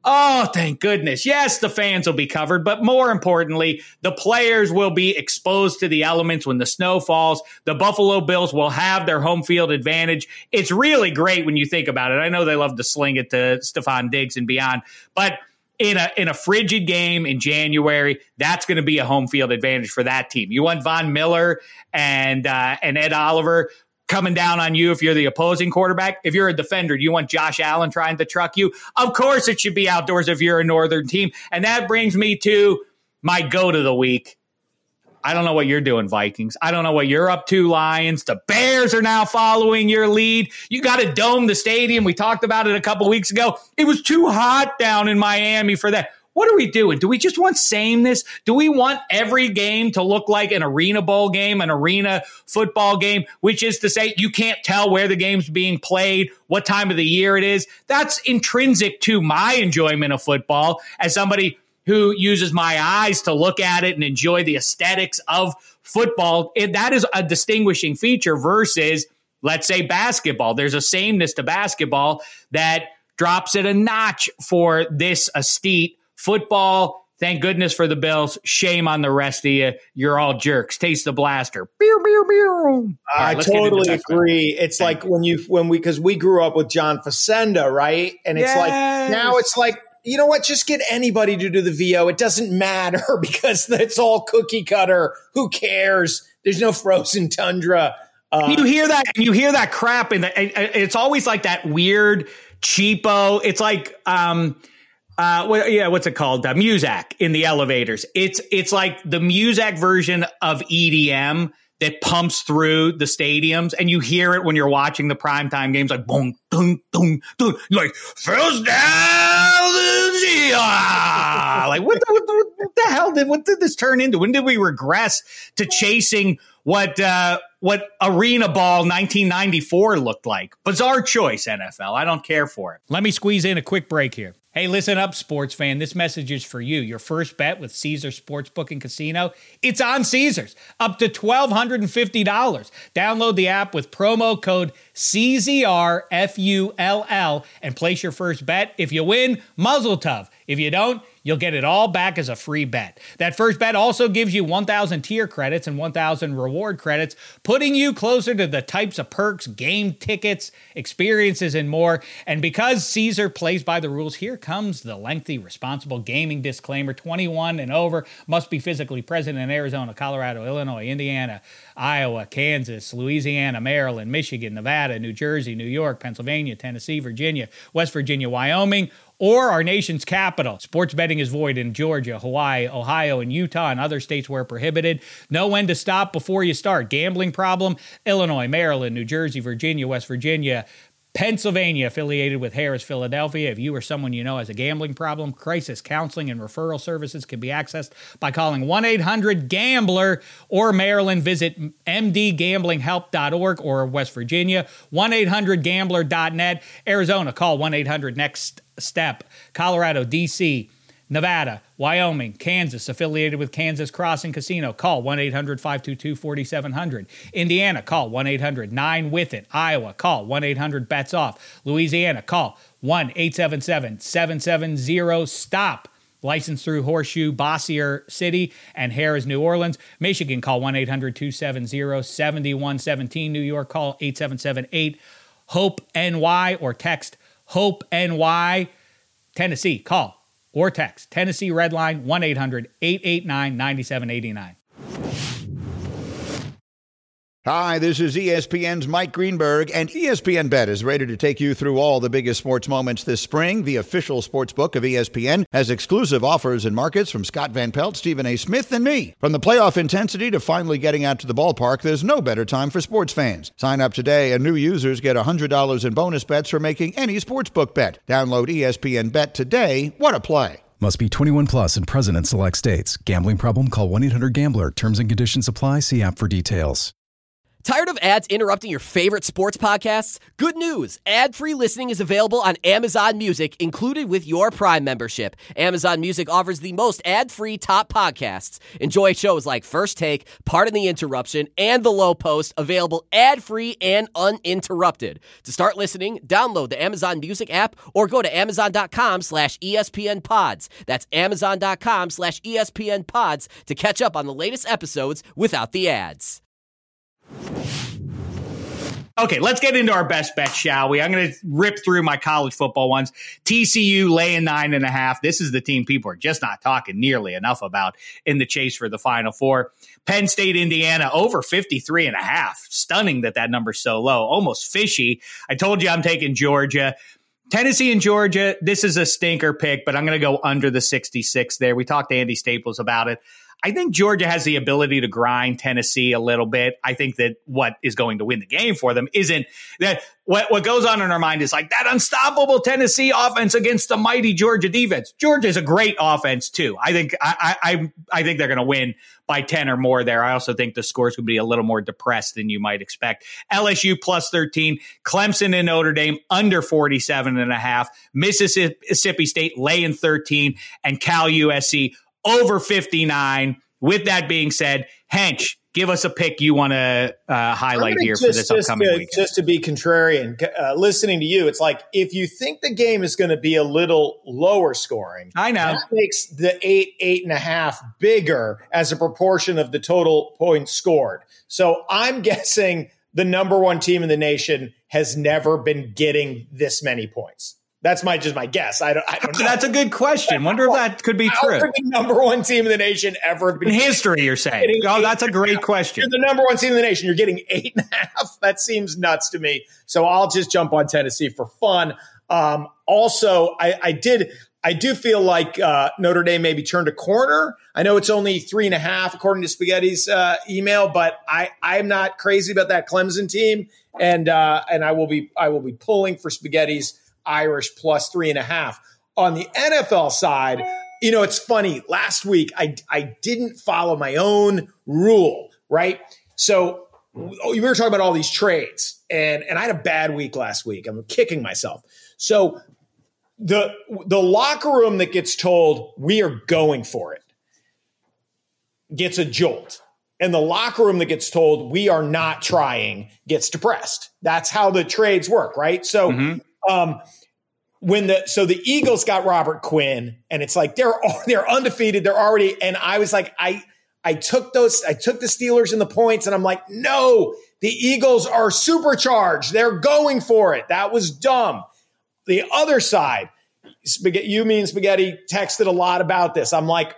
Oh, thank goodness. Yes, the fans will be covered, but more importantly, the players will be exposed to the elements when the snow falls. The Buffalo Bills will have their home field advantage. It's really great when you think about it. I know they love to sling it to Stephon Diggs and beyond, but in a in a frigid game in January, that's going to be a home field advantage for that team. You want Von Miller and uh, and Ed Oliver coming down on you if you're the opposing quarterback. If you're a defender, do you want Josh Allen trying to truck you? Of course it should be outdoors if you're a northern team. And that brings me to my goat of the week. I don't know what you're doing, Vikings. I don't know what you're up to, Lions. The Bears are now following your lead. You got to dome the stadium. We talked about it a couple weeks ago. It was too hot down in Miami for that. What are we doing? Do we just want sameness? Do we want every game to look like an arena bowl game, an arena football game, which is to say you can't tell where the game's being played, what time of the year it is? That's intrinsic to my enjoyment of football as somebody who uses my eyes to look at it and enjoy the aesthetics of football. It, that is a distinguishing feature versus, let's say, basketball. There's a sameness to basketball that drops it a notch for this estate. Football, thank goodness for the Bills. Shame on the rest of you. You're all jerks. Taste the blaster. Beer, beer, beer. I right, totally agree. It's like when you when we because we grew up with John Facenda, right? And it's yes. like now it's like, you know what? Just get anybody to do the V O. It doesn't matter because it's all cookie cutter. Who cares? There's no frozen tundra. Uh, you hear that? You hear that crap, and it's always like that weird cheapo. It's like. um Uh, what, yeah, what's it called? Uh, Muzak in the elevators. It's it's like the Muzak version of E D M that pumps through the stadiums, and you hear it when you're watching the primetime games, like boom, boom, boom, boom. You're like first down, like what the, what, the, what the hell did what did this turn into? When did we regress to chasing what uh, what Arena Ball nineteen ninety-four looked like? Bizarre choice, N F L. I don't care for it. Let me squeeze in a quick break here. Hey, listen up, sports fan. This message is for you. Your first bet with Caesars Sportsbook and Casino, it's on Caesars. Up to one thousand two hundred fifty dollars. Download the app with promo code C Z R F U L L and place your first bet. If you win, muzzle tov. If you don't, you'll get it all back as a free bet. That first bet also gives you one thousand tier credits and one thousand reward credits, putting you closer to the types of perks, game tickets, experiences, and more. And because Caesar plays by the rules, here comes the lengthy responsible gaming disclaimer. twenty-one and over, must be physically present in Arizona, Colorado, Illinois, Indiana, Iowa, Kansas, Louisiana, Maryland, Michigan, Nevada, New Jersey, New York, Pennsylvania, Tennessee, Virginia, West Virginia, Wyoming, or our nation's capital. Sports betting is void in Georgia, Hawaii, Ohio, and Utah, and other states where prohibited. Know when to stop before you start. Gambling problem? Illinois, Maryland, New Jersey, Virginia, West Virginia, Pennsylvania, affiliated with Harris, Philadelphia. If you or someone you know has a gambling problem, crisis counseling and referral services can be accessed by calling one eight hundred gambler, or Maryland, visit m d gambling help dot org, or West Virginia, one eight hundred gambler dot net. Arizona, call one eight hundred next step. Colorado, D C, Nevada, Wyoming, Kansas, affiliated with Kansas Crossing Casino. Call one eight hundred five two two four seven zero zero. Indiana, call one eight hundred nine with it. Iowa, call one eight hundred bets off. Louisiana, call one eight seven seven seven seven zero stop. Licensed through Horseshoe, Bossier City, and Harrah's, New Orleans. Michigan, call one eight hundred two seven zero seven one one seven. New York, call eight seven seven eight hope N Y or text HOPE N Y. Tennessee, call or text Tennessee Redline one eight hundred eight eight nine nine seven eight nine. Hi, this is E S P N's Mike Greenberg, and E S P N Bet is ready to take you through all the biggest sports moments this spring. The official sports book of E S P N has exclusive offers and markets from Scott Van Pelt, Stephen A. Smith, and me. From the playoff intensity to finally getting out to the ballpark, there's no better time for sports fans. Sign up today, and new users get one hundred dollars in bonus bets for making any sportsbook bet. Download E S P N Bet today. What a play. Must be twenty-one plus and present in select states. Gambling problem? Call one eight hundred gambler. Terms and conditions apply. See app for details. Tired of ads interrupting your favorite sports podcasts? Good news! Ad-free listening is available on Amazon Music, included with your Prime membership. Amazon Music offers the most ad-free top podcasts. Enjoy shows like First Take, Pardon the Interruption, and The Low Post, available ad-free and uninterrupted. To start listening, download the Amazon Music app or go to amazon.com slash ESPN pods. That's amazon.com slash ESPN pods to catch up on the latest episodes without the ads. Okay, let's get into our best bets, shall we? I'm going to rip through my college football ones. T C U laying nine and a half. This is the team people are just not talking nearly enough about in the chase for the Final Four. Penn State, Indiana, over fifty-three and a half. Stunning that that number's so low. Almost fishy. I told you I'm taking Georgia. Tennessee and Georgia, this is a stinker pick, but I'm going to go under the sixty-six there. We talked to Andy Staples about it. I think Georgia has the ability to grind Tennessee a little bit. I think that what is going to win the game for them isn't that what, what goes on in our mind is like that unstoppable Tennessee offense against the mighty Georgia defense. Georgia is a great offense too. I think I I, I think they're going to win by ten or more there. I also think the scores could be a little more depressed than you might expect. L S U plus thirteen, Clemson and Notre Dame under forty-seven and a half, Mississippi State laying thirteen, and Cal U S C over fifty-nine. With that being said, Hench, give us a pick you want to uh, highlight here just, for this just upcoming to, weekend. Just to be contrarian, uh, listening to you, it's like if you think the game is going to be a little lower scoring, I know that makes the eight, eight and a half bigger as a proportion of the total points scored. So I'm guessing the number one team in the nation has never been getting this many points. That's my just my guess. I don't. I don't know. That's a good question. Wonder if that could be How true. could the number one team in the nation ever been In history, you're saying? Oh, that's a great question. You're the number one team in the nation. You're getting eight and a half. That seems nuts to me. So I'll just jump on Tennessee for fun. Um, also, I, I did. I do feel like uh, Notre Dame maybe turned a corner. I know it's only three and a half according to Spaghetti's uh, email, but I I'm not crazy about that Clemson team, and uh, and I will be I will be pulling for Spaghetti's Irish plus three and a half. On the N F L side, you know, it's funny. Last week, I, I didn't follow my own rule, right? So we were talking about all these trades, and, and I had a bad week last week. I'm kicking myself. So the the locker room that gets told we are going for it gets a jolt. And the locker room that gets told we are not trying gets depressed. That's how the trades work, right? So mm-hmm. Um, when the so the Eagles got Robert Quinn, and it's like they're they're undefeated, they're already, and I was like, I I took those, I took the Steelers in the points, and I'm like, no, the Eagles are supercharged, they're going for it. That was dumb. The other side, Spaghetti, you mean Spaghetti texted a lot about this. I'm like,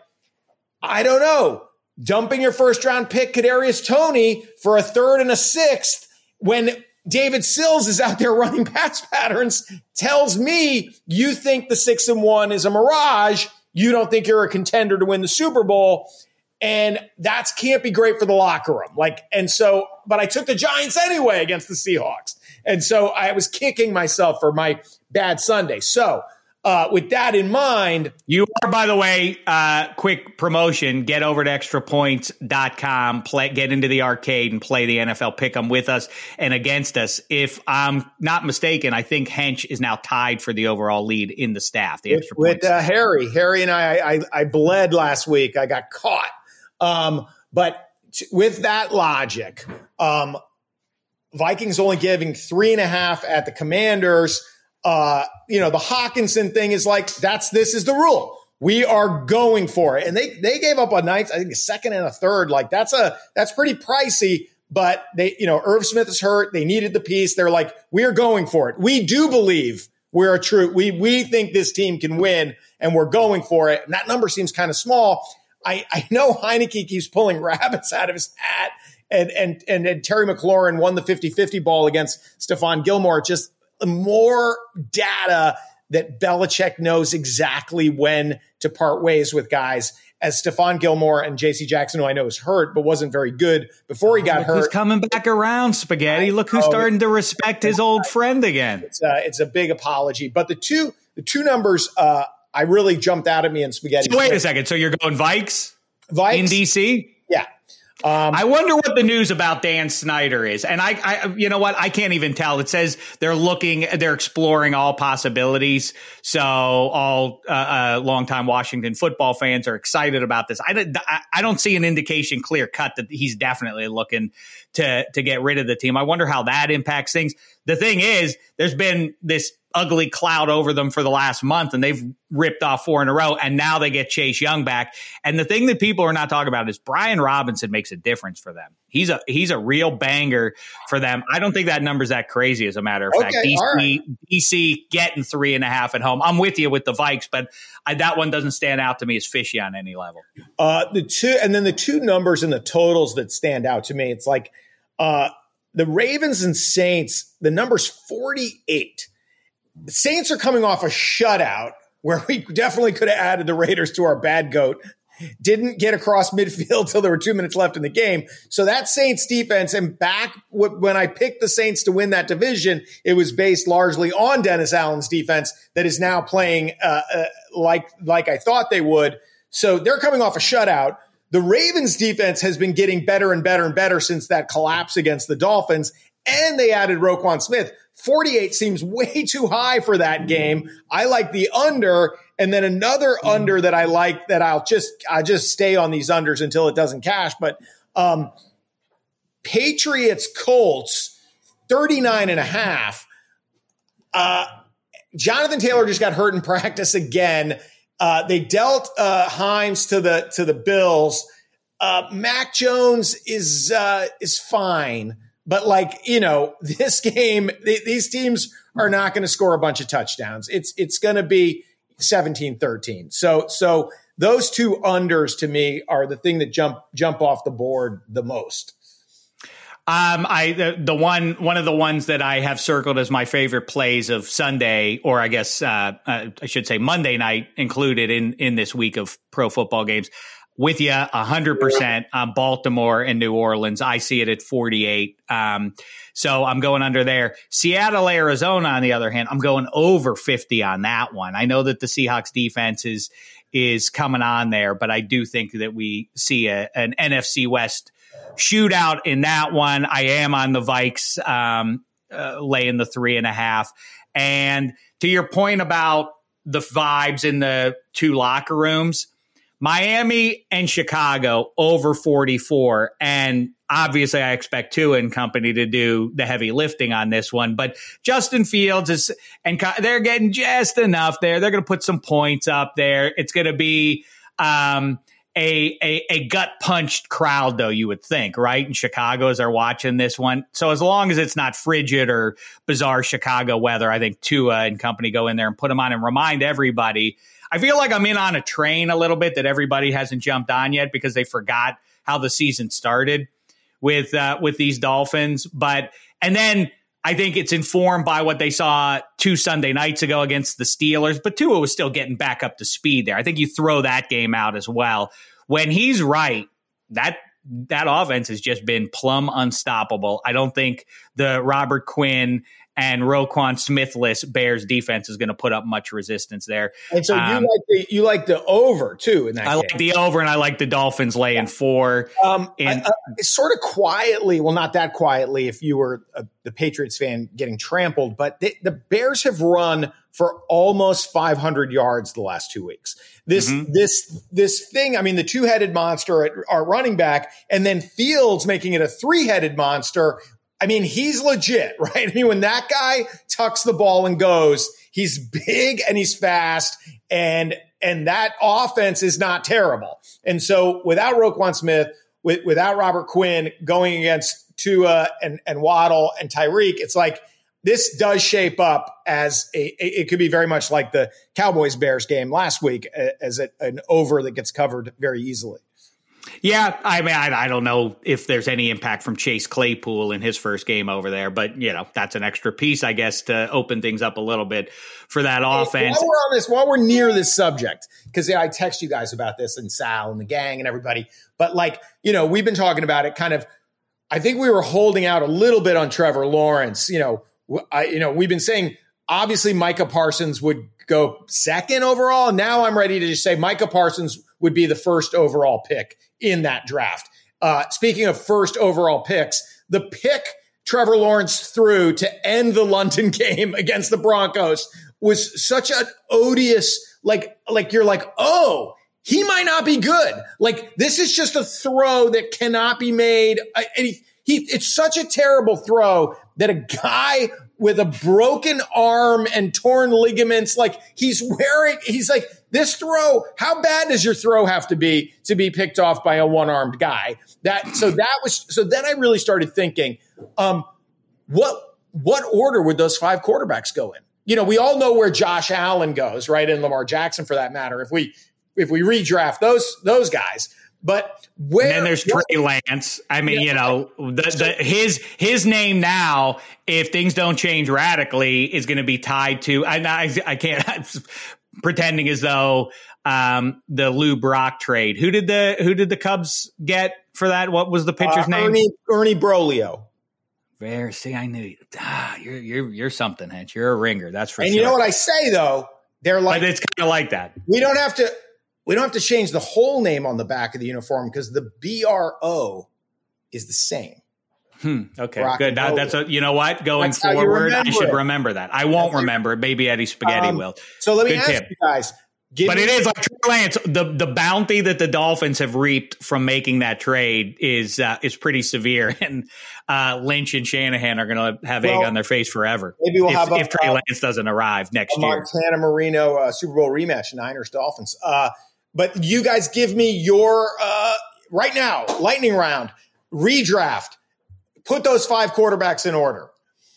I don't know, dumping your first round pick Kadarius Toney for a third and a sixth when David Sills is out there running pass patterns tells me you think the six and one is a mirage. You don't think you're a contender to win the Super Bowl. And that can't be great for the locker room. Like, and so, but I took the Giants anyway against the Seahawks. And so I was kicking myself for my bad Sunday. So, Uh, with that in mind, you are, by the way, uh, quick promotion, get over to extra points dot com, play, get into the arcade and play the N F L Pick'em with us and against us. If I'm not mistaken, I think Hench is now tied for the overall lead in the staff. The extra with, points. With uh, Harry, Harry and I, I, I bled last week. I got caught. Um, but t- with that logic, um, Vikings only giving three and a half at the Commanders. Uh, you know, the Hawkinson thing is like, that's, this is the rule. We are going for it. And they, they gave up a ninth, I think a second and a third. Like that's a, that's pretty pricey, but they, you know, Irv Smith is hurt. They needed the piece. They're like, we are going for it. We do believe we're a true, we, we think this team can win and we're going for it. And that number seems kind of small. I, I know Heineke keeps pulling rabbits out of his hat and, and, and, and Terry McLaurin won the fifty-fifty ball against Stephon Gilmore. Just, more data that Belichick knows exactly when to part ways with guys, as Stephon Gilmore and J C Jackson, who I know is hurt, but wasn't very good before he got Look hurt. Who's coming back around, Spaghetti. Look who's starting to respect his old friend again. It's a, it's a big apology. But the two the two numbers uh, I really jumped out at me in Spaghetti. So wait a second. So you're going Vikes? Vikes in D C? Yeah. Um, I wonder what the news about Dan Snyder is. And I, I, you know what? I can't even tell. It says they're looking, they're exploring all possibilities. So all uh, uh, longtime Washington football fans are excited about this. I, I don't see an indication clear cut that he's definitely looking to, to get rid of the team. I wonder how that impacts things. The thing is, there's been this ugly cloud over them for the last month, and they've ripped off four in a row, and now they get Chase Young back. And the thing that people are not talking about is Brian Robinson makes a difference for them. He's a he's a real banger for them. I don't think that number's that crazy, as a matter of okay, fact. D C, right. D C getting three and a half at home. I'm with you with the Vikes, but I, that one doesn't stand out to me as fishy on any level. Uh, the two, and then the two numbers and the totals that stand out to me, it's like uh, the Ravens and Saints, the number's forty-eight. The Saints are coming off a shutout where we definitely could have added the Raiders to our bad goat. Didn't get across midfield till there were two minutes left in the game. So that Saints defense, and back when I picked the Saints to win that division, it was based largely on Dennis Allen's defense that is now playing uh, uh, like, like I thought they would. So they're coming off a shutout. The Ravens defense has been getting better and better and better since that collapse against the Dolphins. And they added Roquan Smith. forty-eight seems way too high for that game. I like the under, and then another under that I like that I'll just I just stay on these unders until it doesn't cash. But um, Patriots Colts thirty-nine and a half. Uh, Jonathan Taylor just got hurt in practice again. Uh, they dealt uh, Himes to the to the Bills. Uh, Mac Jones is uh, is fine. But like, you know, this game, th- these teams are not going to score a bunch of touchdowns. It's it's going to be seventeen thirteen. So so those two unders to me are the thing that jump jump off the board the most. Um, I the, the one one of the ones that I have circled as my favorite plays of Sunday, or I guess uh, uh, I should say Monday night, included in in this week of pro football games. With you one hundred percent on Baltimore and New Orleans. I see it at forty-eight. Um, so I'm going under there. Seattle, Arizona, on the other hand, I'm going over fifty on that one. I know that the Seahawks defense is, is coming on there, but I do think that we see a, an N F C West shootout in that one. I am on the Vikes, um, uh, laying the three and a half. And to your point about the vibes in the two locker rooms, Miami and Chicago over forty-four. And obviously I expect Tua and company to do the heavy lifting on this one, but Justin Fields is, and they're getting just enough there. They're going to put some points up there. It's going to be um, a, a, a gut punched crowd though, you would think, right? And Chicago as they're watching this one. So as long as it's not frigid or bizarre Chicago weather, I think Tua and company go in there and put them on and remind everybody. I feel like I'm in on a train a little bit that everybody hasn't jumped on yet because they forgot how the season started with uh, with these Dolphins. But and then I think it's informed by what they saw two Sunday nights ago against the Steelers. But Tua was still getting back up to speed there. I think you throw that game out as well. When he's right, that that offense has just been plumb unstoppable. I don't think the Robert Quinn and Roquan Smith-less Bears defense is going to put up much resistance there. And so you um, like the you like the over too in that I game. like the over, and I like the Dolphins laying yeah. four. Um, and I, I, sort of quietly, well, not that quietly if you were a, the Patriots fan getting trampled, but they, the Bears have run for almost five hundred yards the last two weeks. This mm-hmm. this this thing, I mean, the two-headed monster at our running back, and then Fields making it a three-headed monster. I mean, he's legit, right? I mean, when that guy tucks the ball and goes, he's big and he's fast, and and that offense is not terrible. And so without Roquan Smith, with, without Robert Quinn going against Tua and, and Waddle and Tyreek, it's like this does shape up as a, it could be very much like the Cowboys-Bears game last week as a, an over that gets covered very easily. Yeah, I mean, I, I don't know if there's any impact from Chase Claypool in his first game over there, but, you know, that's an extra piece, I guess, to open things up a little bit for that hey, offense. While we're on this, while we're near this subject, because yeah, I text you guys about this and Sal and the gang and everybody, but like, you know, we've been talking about it kind of, I think we were holding out a little bit on Trevor Lawrence. You know, I, you know, we've been saying, obviously Micah Parsons would go second overall. Now I'm ready to just say Micah Parsons would be the first overall pick in that draft. uh, speaking of first overall picks, the pick Trevor Lawrence threw to end the London game against the Broncos was such an odious, like, like you're like, oh, he might not be good. Like, this is just a throw that cannot be made. And he, he, it's such a terrible throw that a guy with a broken arm and torn ligaments, like he's wearing, he's like, this throw, how bad does your throw have to be to be picked off by a one-armed guy? That, so that was, so then I really started thinking, um, what, what order would those five quarterbacks go in? You know, we all know where Josh Allen goes, right? And Lamar Jackson for that matter. If we, if we redraft those, those guys, but where and then there's Trey Lance. I mean, yeah, you know, the, the, his his name now, if things don't change radically, is going to be tied to. I I, I can't I'm pretending as though um, the Lou Brock trade. Who did the who did the Cubs get for that? What was the pitcher's uh, name? Ernie Ernie Broglio. There, see, I knew you. Ah, you're you're you're something, Hench. You're a ringer, that's for and sure. And you know what I say though? They're like, but it's kind of like that. We don't have to. We don't have to change the whole name on the back of the uniform because the B R O is the same. Hmm. Okay, Rock good. That, that's a, you know what? Going that's forward, I should it. remember that. I won't that's remember it. Maybe Eddie Spaghetti um, will. So let me good ask tip. you guys. Give but me- it is like Trey Lance. The the bounty that the Dolphins have reaped from making that trade is uh, is pretty severe, and uh, Lynch and Shanahan are going to have well, egg on their face forever. Maybe we'll if, have a, if Trey uh, Lance doesn't arrive next a year. Montana Marino uh, Super Bowl rematch, Niners Dolphins. Uh, but you guys give me your uh, right now lightning round redraft. Put those five quarterbacks in order.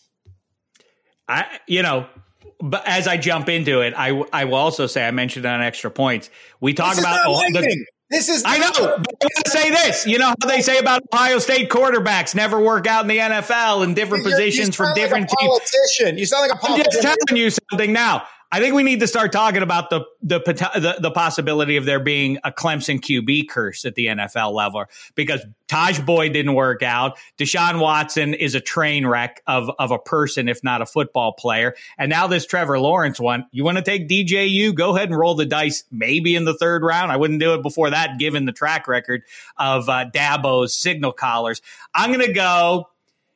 I you know. But as I jump into it, I, I will also say, I mentioned on Extra Points, we talk this about is oh, the, this is I know, but I'm going to say this. You know how they say about Ohio State quarterbacks never work out in the N F L in different You're, positions you from different like a teams. politician. You sound like a I'm politician. just telling you something now. I think we need to start talking about the, the the the possibility of there being a Clemson Q B curse at the N F L level because Taj Boyd didn't work out. Deshaun Watson is a train wreck of, of a person, if not a football player. And now this Trevor Lawrence one, you want to take D J U? Go ahead and roll the dice maybe in the third round. I wouldn't do it before that, given the track record of uh, Dabo's signal callers. I'm going to go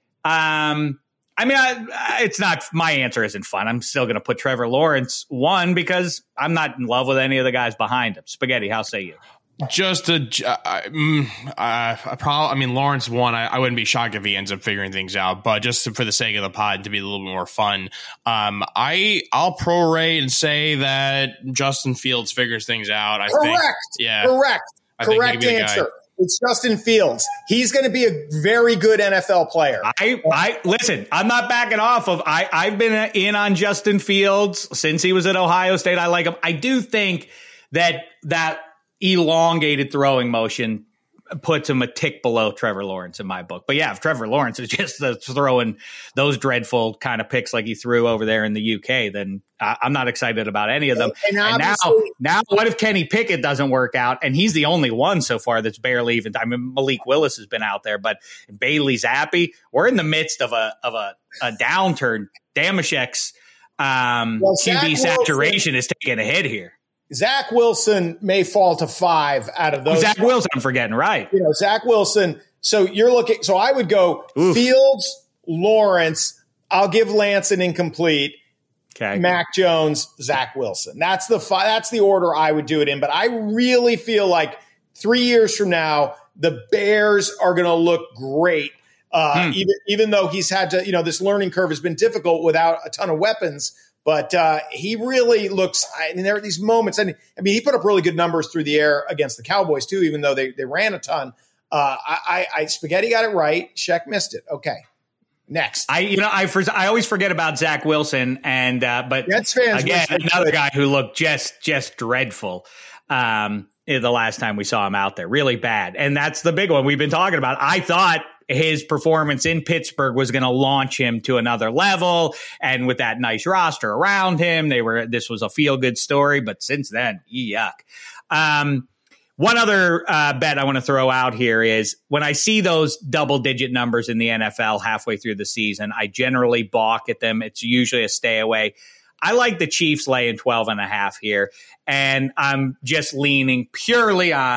um, – I mean, I, it's not my answer isn't fun. I'm still going to put Trevor Lawrence one because I'm not in love with any of the guys behind him. Spaghetti, how say you? Just a, uh, mm, uh, probably. I mean, Lawrence one. I, I wouldn't be shocked if he ends up figuring things out. But just to, for the sake of the pod, to be a little bit more fun, um, I I'll prorate and say that Justin Fields figures things out. I Correct. think, yeah, correct, I think correct he could be the answer. guy. It's Justin Fields. He's going to be a very good N F L player. I, I listen, I'm not backing off of I, I've been in on Justin Fields since he was at Ohio State. I like him. I do think that that elongated throwing motion puts him a tick below Trevor Lawrence in my book. But yeah, if Trevor Lawrence is just uh, throwing those dreadful kind of picks like he threw over there in the U K, then I, I'm not excited about any of them. And, and now, now what if Kenny Pickett doesn't work out? And he's the only one so far that's barely even. I mean, Malik Willis has been out there, but Bailey Zappi, we're in the midst of a of a, a downturn. Damashek's um, well, Q B Zach saturation Wilson, is taking a hit here. Zach Wilson may fall to five out of those. Zach Wilson, I'm forgetting, right? You know, Zach Wilson. So you're looking. So I would go Oof. Fields, Lawrence. I'll give Lance an incomplete. Okay. Mac Jones, Zach Wilson. That's the fi- that's the order I would do it in. But I really feel like three years from now, the Bears are going to look great. Uh, hmm. even even though he's had to, you know, this learning curve has been difficult without a ton of weapons. But uh, he really looks. I mean, there are these moments, and I mean, he put up really good numbers through the air against the Cowboys too, even though they they ran a ton. Uh, I, I, I Spaghetti got it right. Sheck missed it. Okay. Next, I you know I for, I always forget about Zach Wilson and uh, but Jets fans again wish they another could. guy who looked just just dreadful um, the last time we saw him out there, really bad, and that's the big one we've been talking about. I thought his performance in Pittsburgh was going to launch him to another level, and with that nice roster around him, they were this was a feel good story. But since then, yuck. Um, One other uh, bet I want to throw out here is when I see those double digit numbers in the N F L halfway through the season, I generally balk at them. It's usually a stay away. I like the Chiefs laying twelve and a half here, and I'm just leaning purely on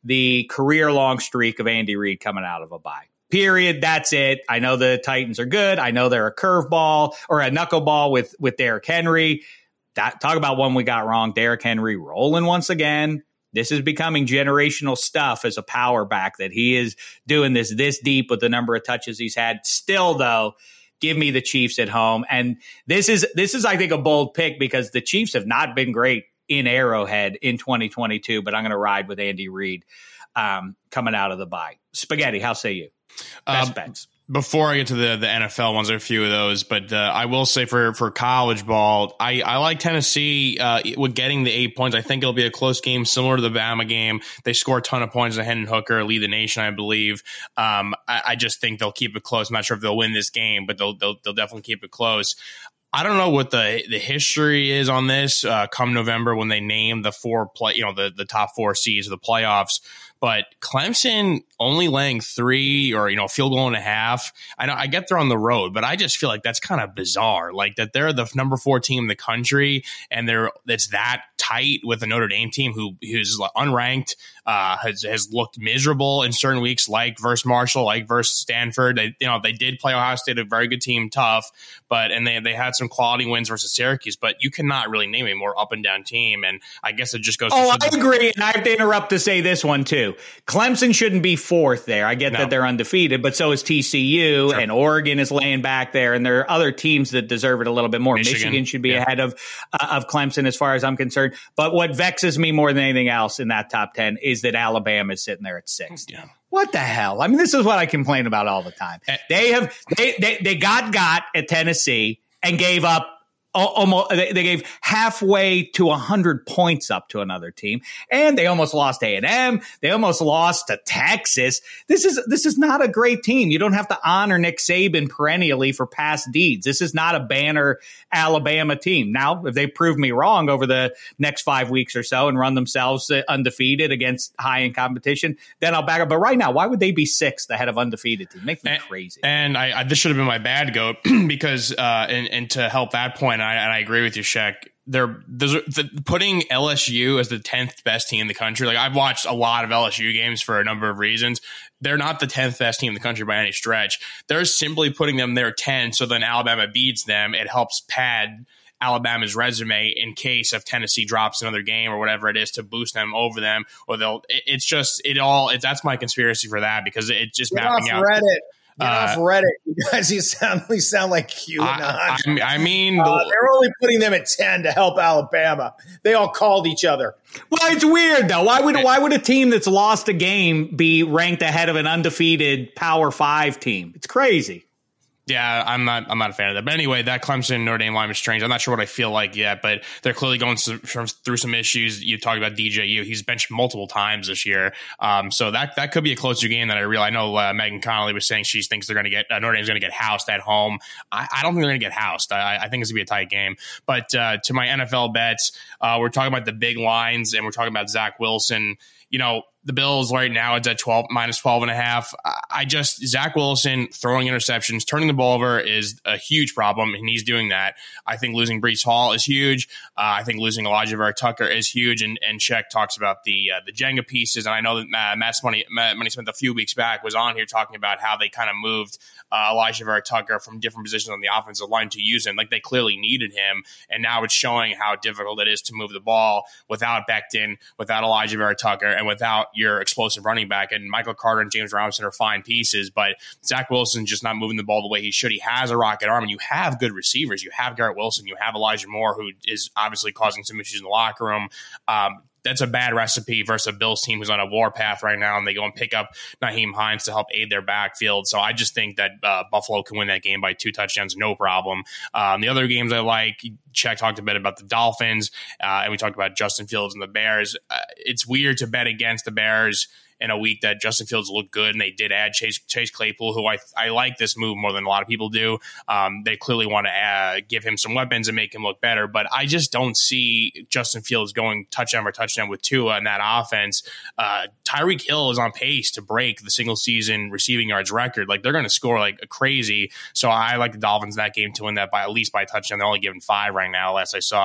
the career-long streak of Andy Reid coming out of a bye. Period. That's it. I know the Titans are good. I know they're a curveball or a knuckleball with, with Derrick Henry. That, talk about one we got wrong. Derrick Henry rolling once again. This is becoming generational stuff as a power back, that he is doing this this deep with the number of touches he's had. Still, though, give me the Chiefs at home. And this is, this is, I think, a bold pick because the Chiefs have not been great in Arrowhead in twenty twenty-two, but I'm going to ride with Andy Reid um, coming out of the bye. Spaghetti, how say you? Best uh, bets. Before I get to the, the N F L ones, there are a few of those, but uh, I will say for, for college ball, I, I like Tennessee uh, with getting the eight points. I think it'll be a close game, similar to the Bama game. They score a ton of points. Hendon Hooker lead the nation, I believe. Um, I, I just think they'll keep it close. I'm not sure if they'll win this game, but they'll they'll, they'll definitely keep it close. I don't know what the the history is on this uh, come November when they name the four play, you know, the, the top four seeds of the playoffs. But Clemson only laying three or, you know, field goal and a half. I know I get they're on the road, but I just feel like that's kind of bizarre. Like that they're the number four team in the country and they're it's that tight with the Notre Dame team who who's unranked, uh, has has looked miserable in certain weeks, like versus Marshall, like versus Stanford. They, you know, they did play Ohio State, a very good team, tough, but and they they had some quality wins versus Syracuse. But you cannot really name a more up and down team. And I guess it just goes. Oh, to I agree. And I have to interrupt to say this one too. Clemson shouldn't be fourth there. I get no. that they're undefeated, but so is T C U sure. and Oregon is laying back there. And there are other teams that deserve it a little bit more. Michigan, Michigan should be yeah. ahead of uh, of Clemson as far as I'm concerned. But what vexes me more than anything else in that top ten is that Alabama is sitting there at sixth. Yeah. What the hell? I mean, this is what I complain about all the time. They have they they, they got got at Tennessee and gave up. Almost, they gave halfway to one hundred points up to another team, and they almost lost A and M. They almost lost to Texas. This is this is not a great team. You don't have to honor Nick Saban perennially for past deeds. This is not a banner Alabama team. Now, if they prove me wrong over the next five weeks or so and run themselves undefeated against high-end competition, then I'll back up. But right now, why would they be sixth ahead of undefeated team? Make me and, crazy. And I, I, this should have been my bad goat because, uh, and, and to help that point, I, and I agree with you, Shaq. They're, they're putting L S U as the tenth best team in the country. Like I've watched a lot of L S U games for a number of reasons. They're not the tenth best team in the country by any stretch. They're simply putting them there ten. So then Alabama beats them. It helps pad Alabama's resume in case if Tennessee drops another game or whatever it is to boost them over them, or they'll, it, it's just, it all, it, that's my conspiracy for that because it's just Get mapping off out. Reddit. Get Uh, off Reddit. You guys, you sound, you sound like QAnon. I, I, I mean, uh, they're only putting them at ten to help Alabama. They all called each other. Well, it's weird though. Why would why would a team that's lost a game be ranked ahead of an undefeated Power Five team? It's crazy. Yeah, I'm not. I'm not a fan of that. But anyway, that Clemson Notre Dame line is strange. I'm not sure what I feel like yet, but they're clearly going through some issues. You talked about D J U; he's benched multiple times this year, um, so that that could be a closer game than I realize. I know uh, Megan Connolly was saying she thinks they're going to get uh, Notre Dame's going to get housed at home. I, I don't think they're going to get housed. I, I think it's going to be a tight game. But uh, to my N F L bets, uh, we're talking about the big lines, and we're talking about Zach Wilson. You know, the Bills right now, it's at twelve, minus twelve and a half. I just, Zach Wilson throwing interceptions, turning the ball over is a huge problem, and he's doing that. I think losing Breece Hall is huge. Uh, I think losing Elijah Vera Tucker is huge. And, and Sheck talks about the uh, the Jenga pieces. And I know that uh, Matt Money, Matt Money Smith a few weeks back was on here talking about how they kind of moved uh, Elijah Vera Tucker from different positions on the offensive line to use him. Like they clearly needed him. And now it's showing how difficult it is to move the ball without Becton, without Elijah Vera Tucker, and without your explosive running back. And Michael Carter and James Robinson are fine pieces, but Zach Wilson just not moving the ball the way he should. He has a rocket arm, and you have good receivers. You have Garrett Wilson. You have Elijah Moore, who is obviously causing some issues in the locker room. Um, that's a bad recipe versus a Bills team who's on a warpath right now, and they go and pick up Nyheim Hines to help aid their backfield. So I just think that uh, Buffalo can win that game by two touchdowns, no problem. Um, the other games I like, Check talked a bit about the Dolphins, uh, and we talked about Justin Fields and the Bears. Uh, it's weird to bet against the Bears in a week that Justin Fields looked good, and they did add Chase Chase Claypool, who I I like this move more than a lot of people do. Um, they clearly want to uh, give him some weapons and make him look better, but I just don't see Justin Fields going touchdown for touchdown with Tua in that offense. Uh, Tyreek Hill is on pace to break the single season receiving yards record. Like they're going to score like crazy. So I like the Dolphins in that game to win that by at least by a touchdown. They're only giving five right now, last I saw.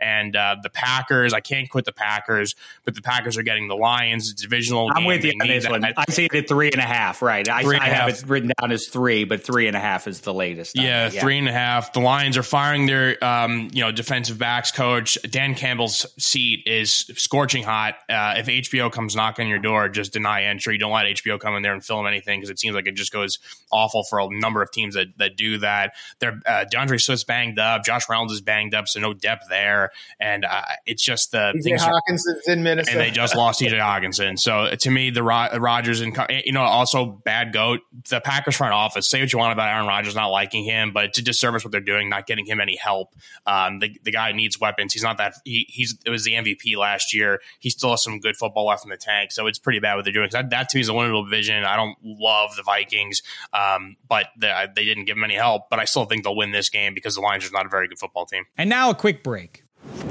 And uh, the Packers, I can't quit the Packers, but the Packers are getting the Lions. It's a divisional I'm game. with you They on need this that. one. I see it at three and a half, right? I, Three and I a have half. it written down as three, but three and a half is the latest. Yeah, yeah, three and a half. The Lions are firing their, um, you know, defensive backs coach. Dan Campbell's seat is scorching hot. Uh, if H B O comes knocking on your door, just deny entry. Don't let H B O come in there and film anything because it seems like it just goes awful for a number of teams that, that do that. They're uh, DeAndre Swift's banged up. Josh Reynolds is banged up, so no depth there. And uh, it's just the T J things. Hawkinson's in Minnesota, and they just lost T J Hawkinson. So to me, the Ro- Rodgers and you know also bad goat. The Packers front office. Say what you want about Aaron Rodgers not liking him, but it's a disservice what they're doing, not getting him any help. Um, the, the guy needs weapons. He's not that. He, he's it was the M V P last year. He still has some good football left in the tank. So it's pretty bad what they're doing. That, that to me is a winnable division. I don't love the Vikings, um, but they, they didn't give him any help. But I still think they'll win this game because the Lions are not a very good football team. And now a quick break.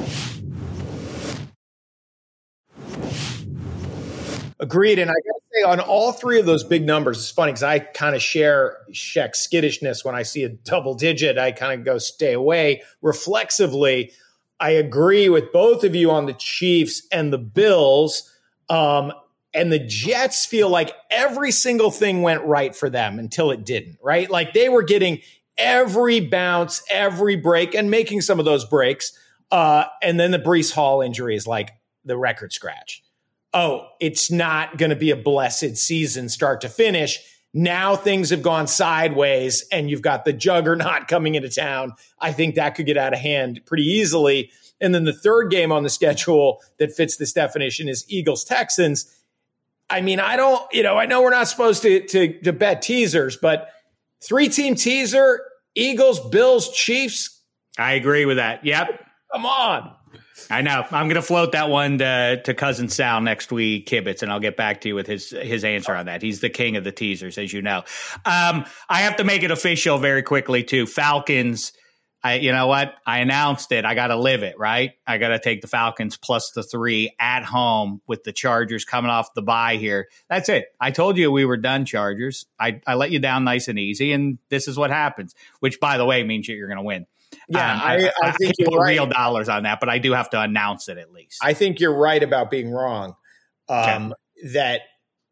Agreed. And I got to say, on all three of those big numbers, it's funny because I kind of share Sheck's skittishness. When I see a double digit, I kind of go stay away. Reflexively, I agree with both of you on the Chiefs and the Bills. Um, and the Jets feel like every single thing went right for them until it didn't, right? Like they were getting every bounce, every break, and making some of those breaks. Uh, and then the Breece Hall injury is like the record scratch. Oh, it's not going to be a blessed season start to finish. Now things have gone sideways and you've got the juggernaut coming into town. I think that could get out of hand pretty easily. And then the third game on the schedule that fits this definition is Eagles-Texans. I mean, I don't, you know, I know we're not supposed to, to, to bet teasers, but three-team teaser, Eagles, Bills, Chiefs. I agree with that. Yep. Come on. I know. I'm going to float that one to, to Cousin Sal next week, Kibitz, and I'll get back to you with his his answer on that. He's the king of the teasers, as you know. Um, I have to make it official very quickly, too. Falcons, I, you know what? I announced it. I got to live it, right? I got to take the Falcons plus the three at home with the Chargers coming off the bye here. That's it. I told you we were done, Chargers. I, I let you down nice and easy, and this is what happens, which, by the way, means you're going to win. Yeah, um, I, I, I think I you're put right. real dollars on that, but I do have to announce it at least. I think you're right about being wrong. Um, okay. That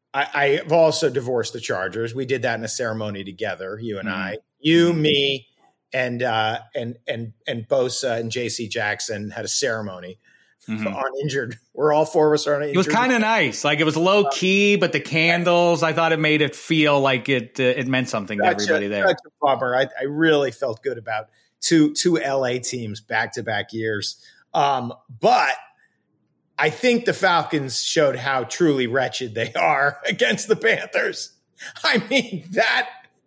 I, I've also divorced the Chargers. We did that in a ceremony together, you and mm-hmm. I. You, mm-hmm. me, and uh, and and and Bosa and J C Jackson had a ceremony mm-hmm. on injured. We're all four of us are on injured. It was kind of nice. Like it was low key, but the candles, I thought it made it feel like it uh, it meant something to everybody a, there. Such a bummer. I, I really felt good about two two L A teams back to back years. Um, but I think the Falcons showed how truly wretched they are against the Panthers. I mean, that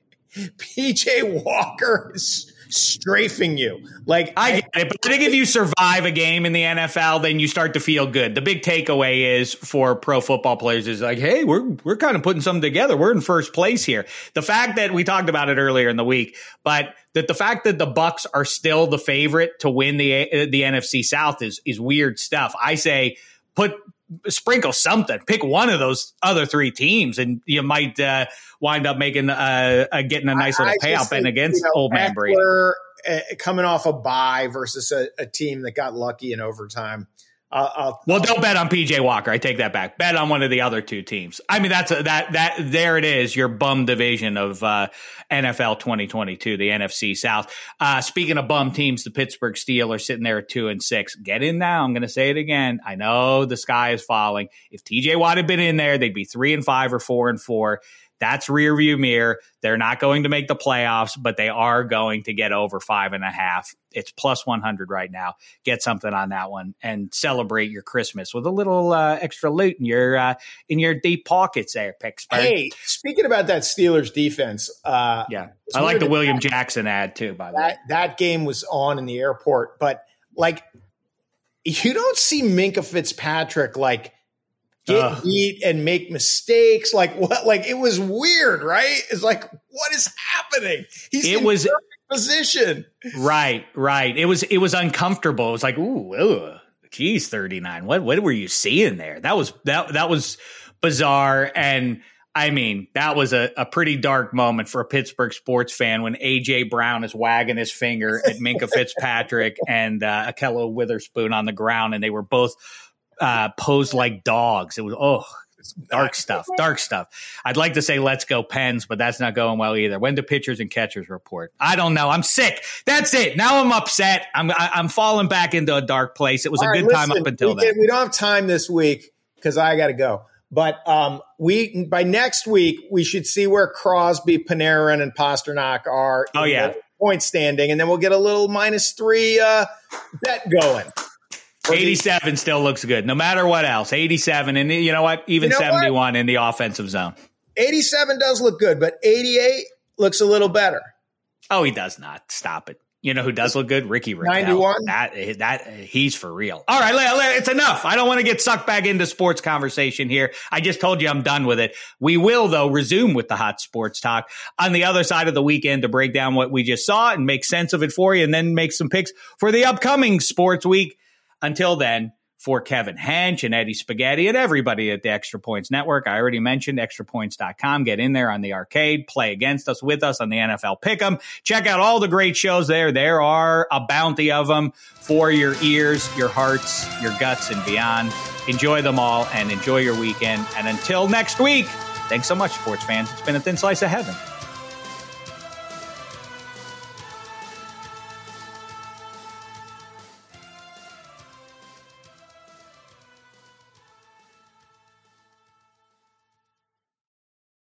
P J Walker is strafing you. Like I get it, but I think if you survive a game in the N F L, then you start to feel good. The big takeaway is for pro football players is like, hey, we're we're kind of putting something together. We're in first place here. The fact that we talked about it earlier in the week, but that the fact that the Bucs are still the favorite to win the the N F C South is is weird stuff. I say put sprinkle something, pick one of those other three teams, and you might uh, wind up making uh, uh, getting a nice little I, I payout betting against you know, old man Brady. Uh, coming off a bye versus a, a team that got lucky in overtime. Uh, I'll, well, don't bet on P J Walker. I take that back. Bet on one of the other two teams. I mean, that's a, that that there it is. Your bum division of uh, N F L twenty twenty-two, the N F C South. Uh, speaking of bum teams, the Pittsburgh Steelers sitting there at two and six. Get in now. I'm going to say it again. I know the sky is falling. If T J Watt had been in there, they'd be three and five or four and four. That's rear view mirror. They're not going to make the playoffs, but they are going to get over five and a half. It's plus one hundred right now. Get something on that one and celebrate your Christmas with a little uh, extra loot in your uh, in your deep pockets there, Pittsburgh. Hey, speaking about that Steelers defense. Uh, yeah, I like the William that, Jackson ad too, by the that, way. That game was on in the airport, but like you don't see Minkah Fitzpatrick like get uh, beat and make mistakes. Like what? Like it was weird, right? It's like, what is happening? He's it in was perfect position. Right, right. It was it was uncomfortable. It was like, ooh, ugh, geez, thirty-nine. What what were you seeing there? That was that that was bizarre. And I mean, that was a, a pretty dark moment for a Pittsburgh sports fan when A J. Brown is wagging his finger at Minkah Fitzpatrick and uh, Ahkello Witherspoon on the ground, and they were both uh, posed like dogs. It was, oh, dark stuff, dark stuff. I'd like to say let's go Pens, but that's not going well either. When do pitchers and catchers report? I don't know. I'm sick. That's it. Now I'm upset. I'm I, I'm falling back into a dark place. It was All a right, good listen, time up until we then. Can, we don't have time this week because I got to go. But um, we by next week, we should see where Crosby, Panarin, and Pasternak are oh, in yeah. the point standing, and then we'll get a little minus three uh, bet going. eighty-seven still looks good, no matter what else. eighty-seven, and you know what? Even you know seventy-one what? In the offensive zone. eighty-seven does look good, but eighty-eight looks a little better. Oh, he does not. Stop it. You know who does look good? Ricky Raquel. ninety-one That, that, he's for real. All right, it's enough. I don't want to get sucked back into sports conversation here. I just told you I'm done with it. We will, though, resume with the hot sports talk on the other side of the weekend to break down what we just saw and make sense of it for you and then make some picks for the upcoming sports week. Until then, for Kevin Hench and Eddie Spaghetti and everybody at the Extra Points Network, I already mentioned extra points dot com. Get in there on the arcade, play against us, with us on the N F L Pick'em. Check out all the great shows there. There are a bounty of them for your ears, your hearts, your guts, and beyond. Enjoy them all and enjoy your weekend. And until next week, thanks so much, sports fans. It's been a thin slice of heaven.